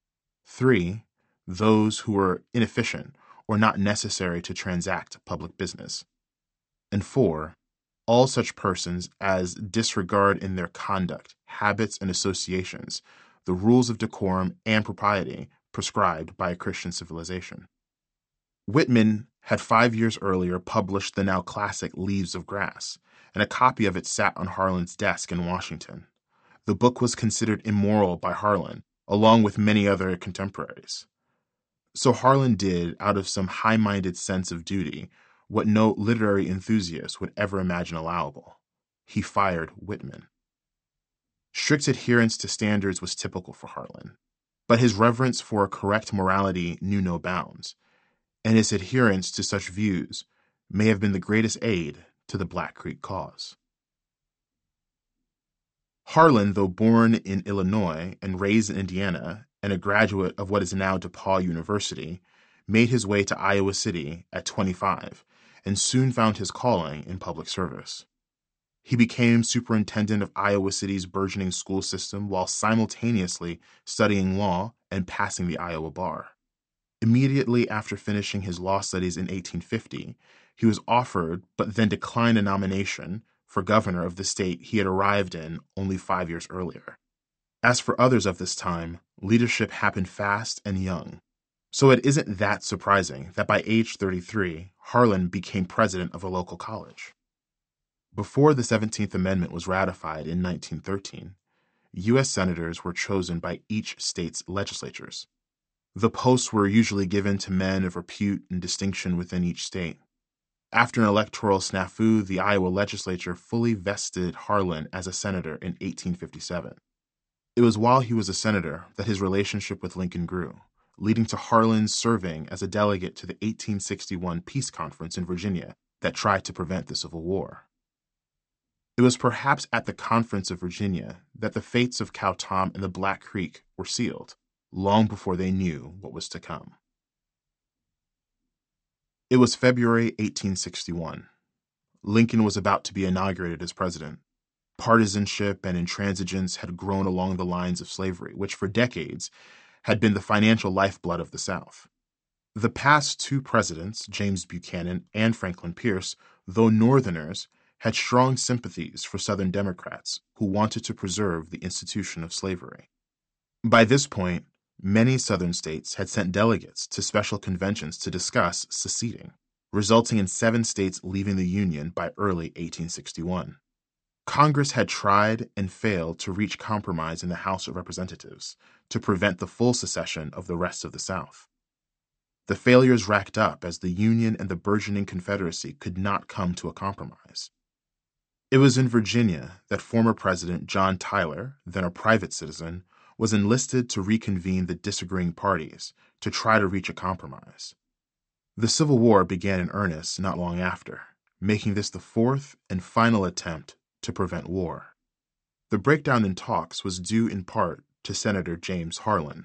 3. Those who were inefficient or not necessary to transact public business. And 4. All such persons as disregard in their conduct, habits, and associations the rules of decorum and propriety prescribed by a Christian civilization. Whitman had 5 years earlier published the now classic Leaves of Grass, and a copy of it sat on Harlan's desk in Washington. The book was considered immoral by Harlan, along with many other contemporaries. So Harlan did, out of some high-minded sense of duty, what no literary enthusiast would ever imagine allowable. He fired Whitman. Strict adherence to standards was typical for Harlan, but his reverence for correct morality knew no bounds, and his adherence to such views may have been the greatest aid to the Black Creek cause. Harlan, though born in Illinois and raised in Indiana, and a graduate of what is now DePaul University, made his way to Iowa City at 25 and soon found his calling in public service. He became superintendent of Iowa City's burgeoning school system while simultaneously studying law and passing the Iowa bar. Immediately after finishing his law studies in 1850, he was offered but then declined a nomination for governor of the state he had arrived in only 5 years earlier. As for others of this time, leadership happened fast and young. So it isn't that surprising that by age 33, Harlan became president of a local college. Before the 17th Amendment was ratified in 1913, U.S. senators were chosen by each state's legislatures. The posts were usually given to men of repute and distinction within each state. After an electoral snafu, the Iowa legislature fully vested Harlan as a senator in 1857. It was while he was a senator that his relationship with Lincoln grew, leading to Harlan serving as a delegate to the 1861 Peace Conference in Virginia that tried to prevent the Civil War. It was perhaps at the Conference of Virginia that the fates of Cowtown and the Black Creek were sealed, long before they knew what was to come. It was February 1861. Lincoln was about to be inaugurated as president. Partisanship and intransigence had grown along the lines of slavery, which for decades had been the financial lifeblood of the South. The past two presidents, James Buchanan and Franklin Pierce, though Northerners, had strong sympathies for Southern Democrats who wanted to preserve the institution of slavery. By this point, many Southern states had sent delegates to special conventions to discuss seceding, resulting in 7 states leaving the Union by early 1861. Congress had tried and failed to reach compromise in the House of Representatives to prevent the full secession of the rest of the South. The failures racked up as the Union and the burgeoning Confederacy could not come to a compromise. It was in Virginia that former President John Tyler, then a private citizen, was enlisted to reconvene the disagreeing parties to try to reach a compromise. The Civil War began in earnest not long after, making this the 4th and final attempt to prevent war. The breakdown in talks was due in part to Senator James Harlan.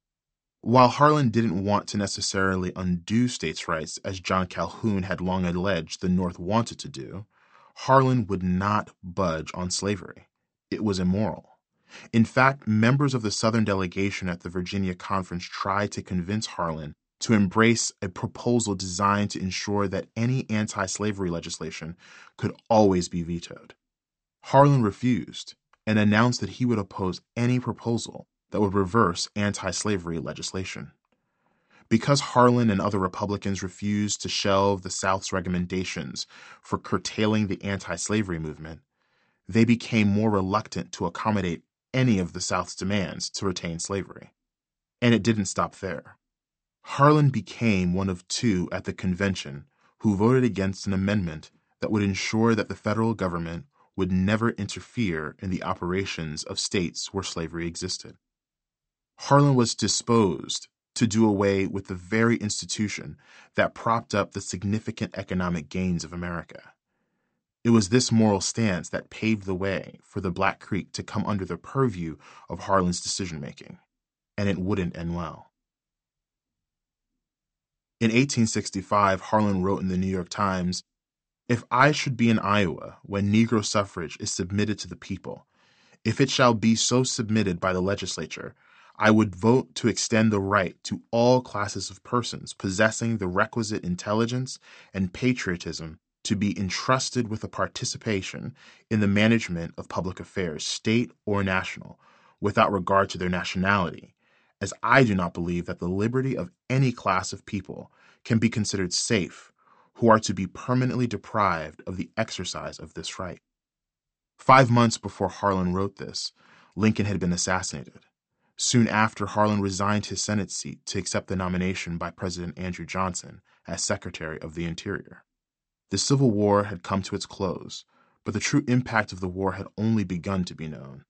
While Harlan didn't want to necessarily undo states' rights as John Calhoun had long alleged the North wanted to do, Harlan would not budge on slavery. It was immoral. In fact, members of the Southern delegation at the Virginia Conference tried to convince Harlan to embrace a proposal designed to ensure that any anti-slavery legislation could always be vetoed. Harlan refused and announced that he would oppose any proposal that would reverse anti-slavery legislation. Because Harlan and other Republicans refused to shelve the South's recommendations for curtailing the anti-slavery movement, they became more reluctant to accommodate any of the South's demands to retain slavery. And it didn't stop there. Harlan became one of 2 at the convention who voted against an amendment that would ensure that the federal government would never interfere in the operations of states where slavery existed. Harlan was disposed to do away with the very institution that propped up the significant economic gains of America. It was this moral stance that paved the way for the Black Creek to come under the purview of Harlan's decision-making, and it wouldn't end well. In 1865, Harlan wrote in the New York Times, "If I should be in Iowa when Negro suffrage is submitted to the people, if it shall be so submitted by the legislature, I would vote to extend the right to all classes of persons possessing the requisite intelligence and patriotism to be entrusted with a participation in the management of public affairs, state or national, without regard to their nationality, as I do not believe that the liberty of any class of people can be considered safe who are to be permanently deprived of the exercise of this right." 5 months before Harlan wrote this, Lincoln had been assassinated. Soon after, Harlan resigned his Senate seat to accept the nomination by President Andrew Johnson as Secretary of the Interior. The Civil War had come to its close, but the true impact of the war had only begun to be known.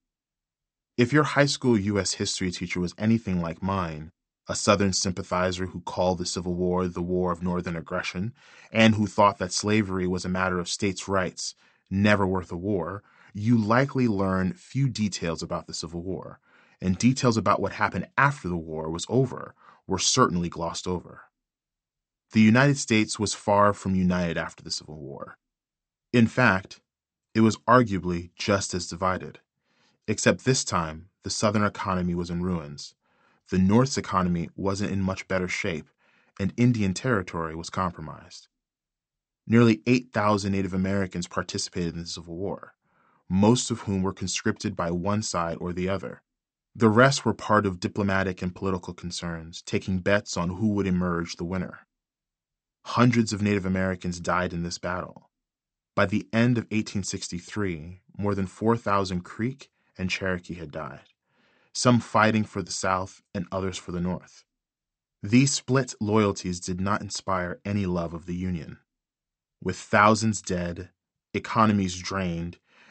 If your high school U.S. history teacher was anything like mine, a Southern sympathizer who called the Civil War the War of Northern Aggression, and who thought that slavery was a matter of states' rights, never worth a war, you likely learned few details about the Civil War, and details about what happened after the war was over were certainly glossed over. The United States was far from united after the Civil War. In fact, it was arguably just as divided, except this time the Southern economy was in ruins, the North's economy wasn't in much better shape, and Indian Territory was compromised. Nearly 8,000 Native Americans participated in the Civil War, most of whom were conscripted by one side or the other. The rest were part of diplomatic and political concerns, taking bets on who would emerge the winner. Hundreds of Native Americans died in this battle. By the end of 1863, more than 4,000 Creek and Cherokee had died, some fighting for the South and others for the North. These split loyalties did not inspire any love of the Union. With thousands dead, economies drained,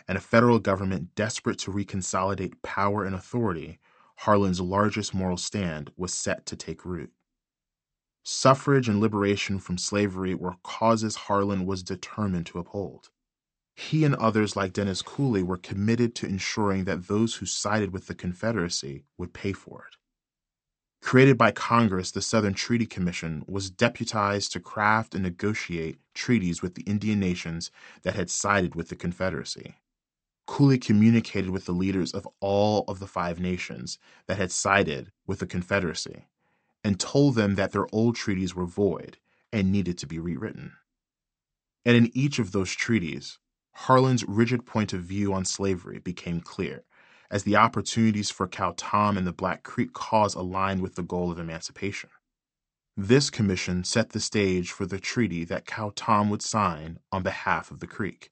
and a federal government desperate to reconsolidate power and authority, Harlan's largest moral stand was set to take root. Suffrage and liberation from slavery were causes Harlan was determined to uphold. He and others like Dennis Cooley were committed to ensuring that those who sided with the Confederacy would pay for it. Created by Congress, the Southern Treaty Commission was deputized to craft and negotiate treaties with the Indian nations that had sided with the Confederacy. Cooley communicated with the leaders of all of the 5 nations that had sided with the Confederacy and told them that their old treaties were void and needed to be rewritten. And in each of those treaties, Harlan's rigid point of view on slavery became clear, as the opportunities for Cow Tom and the Black Creek cause aligned with the goal of emancipation. This commission set the stage for the treaty that Cow Tom would sign on behalf of the Creek.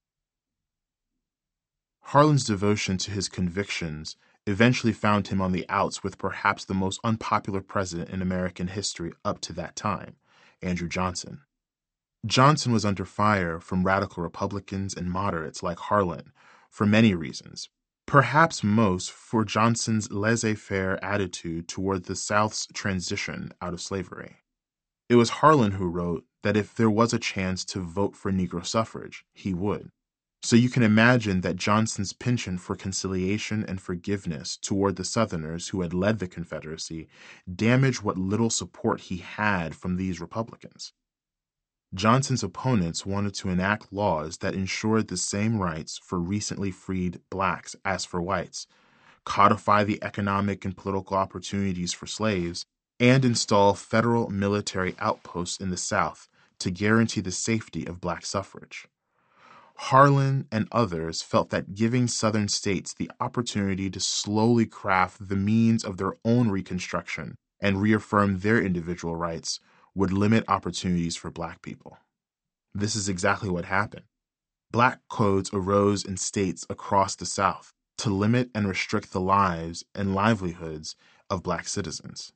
Harlan's devotion to his convictions eventually found him on the outs with perhaps the most unpopular president in American history up to that time, Andrew Johnson. Johnson was under fire from radical Republicans and moderates like Harlan for many reasons, perhaps most for Johnson's laissez-faire attitude toward the South's transition out of slavery. It was Harlan who wrote that if there was a chance to vote for Negro suffrage, he would. So you can imagine that Johnson's penchant for conciliation and forgiveness toward the Southerners who had led the Confederacy damaged what little support he had from these Republicans. Johnson's opponents wanted to enact laws that ensured the same rights for recently freed blacks as for whites, codify the economic and political opportunities for slaves, and install federal military outposts in the South to guarantee the safety of black suffrage. Harlan and others felt that giving Southern states the opportunity to slowly craft the means of their own reconstruction and reaffirm their individual rights would limit opportunities for black people. This is exactly what happened. Black codes arose in states across the South to limit and restrict the lives and livelihoods of black citizens.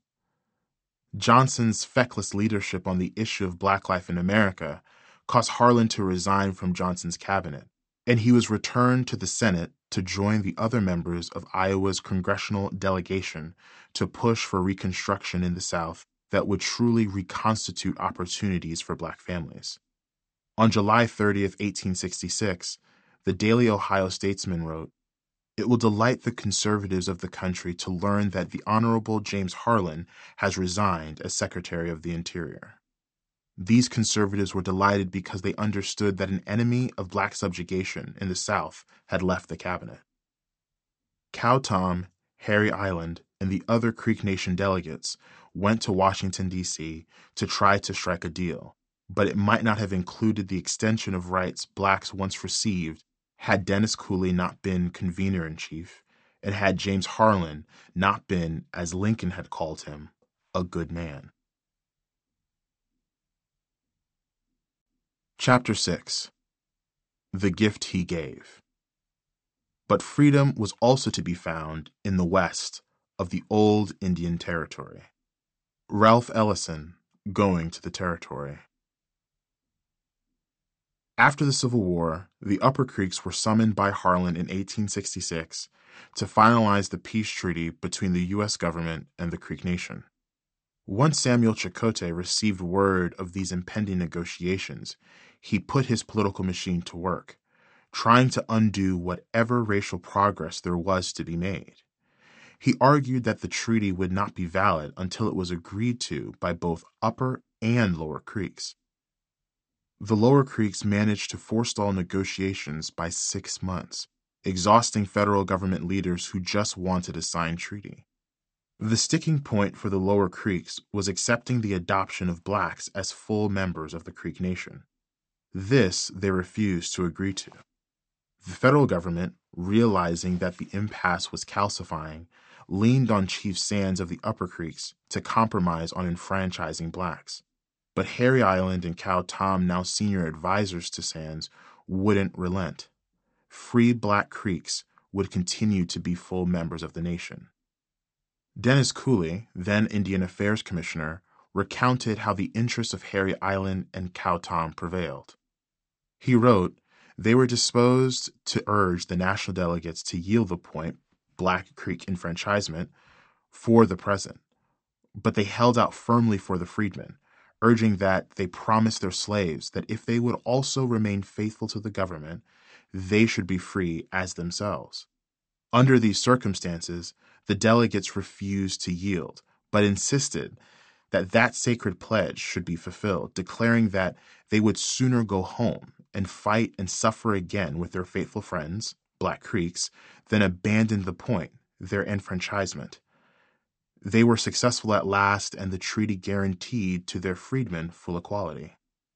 Johnson's feckless leadership on the issue of black life in America caused Harlan to resign from Johnson's cabinet, and he was returned to the Senate to join the other members of Iowa's congressional delegation to push for Reconstruction in the South that would truly reconstitute opportunities for black families. On July 30th, 1866, the Daily Ohio Statesman wrote, "It will delight the conservatives of the country to learn that the Honorable James Harlan has resigned as Secretary of the Interior." These conservatives were delighted because they understood that an enemy of black subjugation in the South had left the cabinet. Cow Tom, Harry Island, and the other Creek Nation delegates went to Washington, D.C. to try to strike a deal, but it might not have included the extension of rights blacks once received had Dennis Cooley not been convener-in-chief, and had James Harlan not been, as Lincoln had called him, a good man. Chapter 6. The Gift He Gave. But freedom was also to be found in the west of the old Indian Territory. Ralph Ellison, Going to the Territory. After the Civil War, the Upper Creeks were summoned by Harlan in 1866 to finalize the peace treaty between the U.S. government and the Creek Nation. Once Samuel Chakotay received word of these impending negotiations, he put his political machine to work, trying to undo whatever racial progress there was to be made. He argued that the treaty would not be valid until it was agreed to by both Upper and Lower Creeks. The Lower Creeks managed to forestall negotiations by 6 months, exhausting federal government leaders who just wanted a signed treaty. The sticking point for the Lower Creeks was accepting the adoption of blacks as full members of the Creek Nation. This they refused to agree to. The federal government, realizing that the impasse was calcifying, leaned on Chief Sands of the Upper Creeks to compromise on enfranchising blacks. But Harry Island and Cow Tom, now senior advisors to Sands, wouldn't relent. Free Black Creeks would continue to be full members of the nation. Dennis Cooley, then Indian Affairs Commissioner, recounted how the interests of Harry Island and Cow Tom prevailed. He wrote, They were disposed to urge the national delegates to yield the point, Black Creek enfranchisement, for the present, but they held out firmly for the freedmen, urging that they promise their slaves that if they would also remain faithful to the government, they should be free as themselves. Under these circumstances, the delegates refused to yield, but insisted that that sacred pledge should be fulfilled, declaring that they would sooner go home and fight and suffer again with their faithful friends, Black Creeks, than abandon the point, their enfranchisement. They were successful at last, and the treaty guaranteed to their freedmen full equality.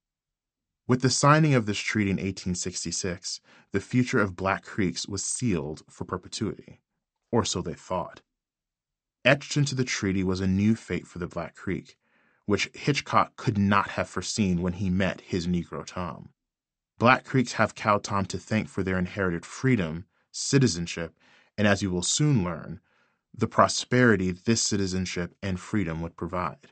With the signing of this treaty in 1866, the future of Black Creeks was sealed for perpetuity, or so they thought. Etched into the treaty was a new fate for the Black Creek, which Hitchcock could not have foreseen when he met his Negro Tom. Black Creeks have Cow Tom to thank for their inherited freedom, citizenship, and as you will soon learn, the prosperity this citizenship and freedom would provide.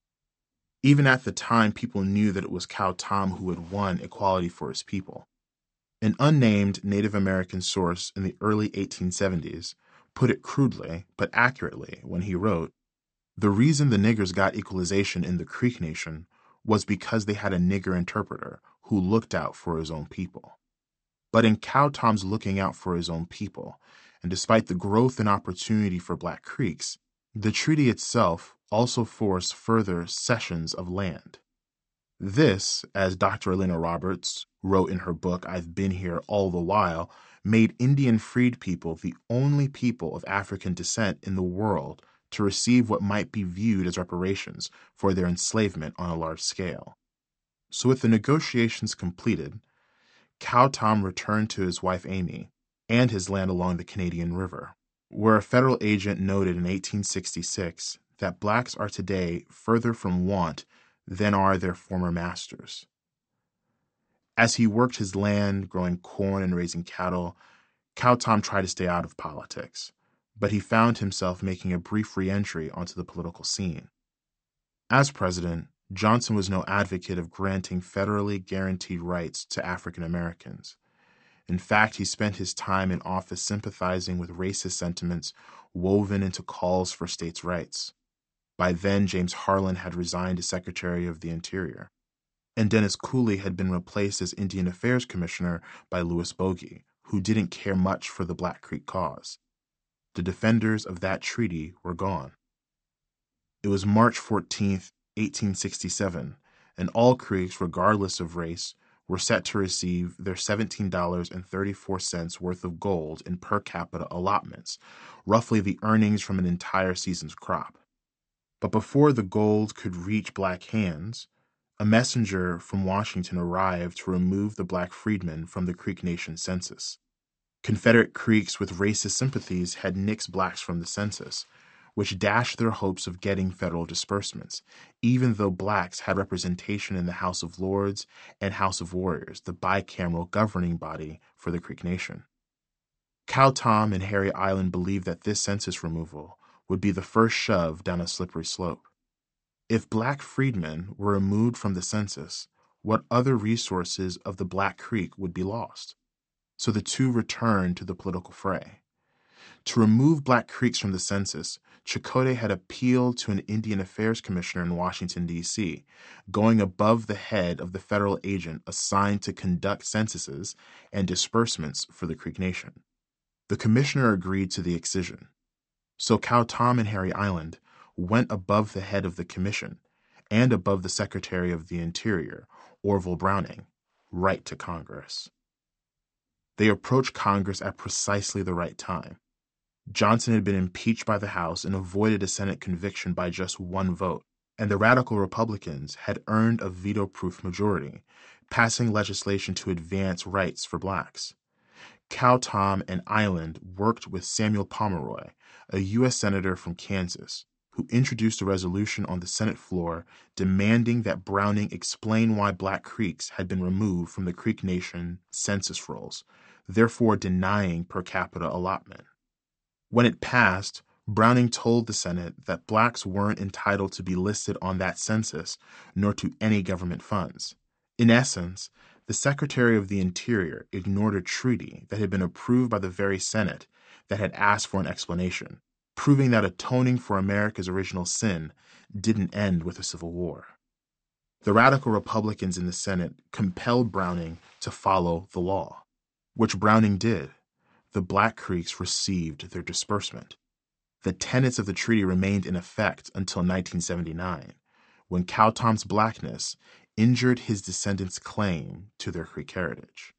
Even at the time, people knew that it was Cow Tom who had won equality for his people. An unnamed Native American source in the early 1870s put it crudely but accurately when he wrote, "The reason the niggers got equalization in the Creek Nation was because they had a nigger interpreter who looked out for his own people." But in Cow Tom's looking out for his own people, and despite the growth and opportunity for Black Creeks, the treaty itself also forced further cessions of land. This, as Dr. Elena Roberts wrote in her book, I've Been Here All the While, made Indian freed people the only people of African descent in the world to receive what might be viewed as reparations for their enslavement on a large scale. So with the negotiations completed, Cow Tom returned to his wife Amy and his land along the Canadian River, where a federal agent noted in 1866 that blacks are today further from want than are their former masters. As he worked his land, growing corn and raising cattle, Cow Tom tried to stay out of politics, but he found himself making a brief re-entry onto the political scene. As president, Johnson was no advocate of granting federally guaranteed rights to African Americans. In fact, he spent his time in office sympathizing with racist sentiments woven into calls for states' rights. By then, James Harlan had resigned as Secretary of the Interior, and Dennis Cooley had been replaced as Indian Affairs Commissioner by Louis Bogie, who didn't care much for the Black Creek cause. The defenders of that treaty were gone. It was March 14th, 1867, and all Creeks, regardless of race, were set to receive their $17.34 worth of gold in per capita allotments, roughly the earnings from an entire season's crop. But before the gold could reach Black hands, a messenger from Washington arrived to remove the Black freedmen from the Creek Nation census. Confederate Creeks with racist sympathies had nixed blacks from the census, which dashed their hopes of getting federal disbursements, even though blacks had representation in the House of Lords and House of Warriors, the bicameral governing body for the Creek Nation. Cow Tom and Harry Island believed that this census removal would be the first shove down a slippery slope. If Black freedmen were removed from the census, what other resources of the Black Creek would be lost? So the two returned to the political fray. To remove Black Creeks from the census, Chakotay had appealed to an Indian Affairs Commissioner in Washington, D.C., going above the head of the federal agent assigned to conduct censuses and disbursements for the Creek Nation. The commissioner agreed to the excision. So Cow Tom and Harry Island went above the head of the commission and above the Secretary of the Interior, Orville Browning, right to Congress. They approached Congress at precisely the right time. Johnson had been impeached by the House and avoided a Senate conviction by just one vote, and the radical Republicans had earned a veto-proof majority, passing legislation to advance rights for blacks. Cow Tom and Island worked with Samuel Pomeroy, a U.S. Senator from Kansas, who introduced a resolution on the Senate floor demanding that Browning explain why Black Creeks had been removed from the Creek Nation census rolls, therefore denying per capita allotment. When it passed, Browning told the Senate that blacks weren't entitled to be listed on that census, nor to any government funds. In essence, The Secretary of the Interior ignored a treaty that had been approved by the very Senate that had asked for an explanation, proving that atoning for America's original sin didn't end with a civil war. The radical Republicans in the Senate compelled Browning to follow the law, which Browning did. The Black Creeks received their disbursement. The tenets of the treaty remained in effect until 1979, when Cow Tom's blackness injured his descendants' claim to their Creek heritage.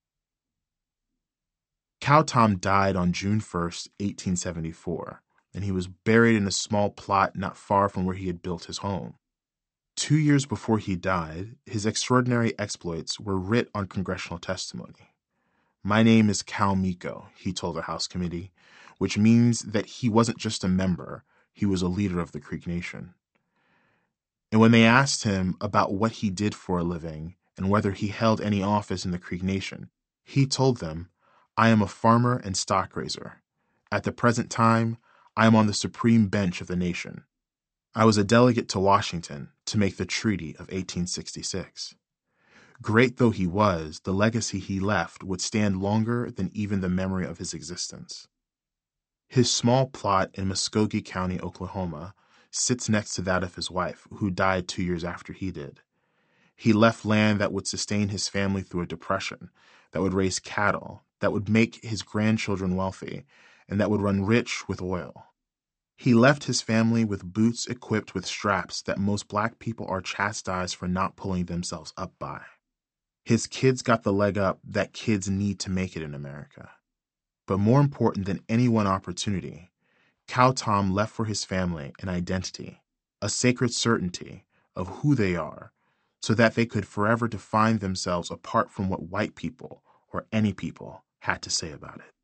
Cow Tom died on June 1, 1874, and he was buried in a small plot not far from where he had built his home. 2 years before he died, his extraordinary exploits were writ on congressional testimony. "My name is Cal Miko," he told the House committee, which means that he wasn't just a member, he was a leader of the Creek Nation. And when they asked him about what he did for a living and whether he held any office in the Creek Nation, he told them, "I am a farmer and stock raiser. At the present time, I am on the Supreme Bench of the nation. I was a delegate to Washington to make the Treaty of 1866. Great though he was, the legacy he left would stand longer than even the memory of his existence." His small plot in Muskogee County, Oklahoma, sits next to that of his wife, who died 2 years after he did. He left land that would sustain his family through a depression, that would raise cattle, that would make his grandchildren wealthy, and that would run rich with oil. He left his family with boots equipped with straps that most Black people are chastised for not pulling themselves up by. His kids got the leg up that kids need to make it in America. But more important than any one opportunity, Cow Tom left for his family an identity, a sacred certainty of who they are, so that they could forever define themselves apart from what white people or any people had to say about it.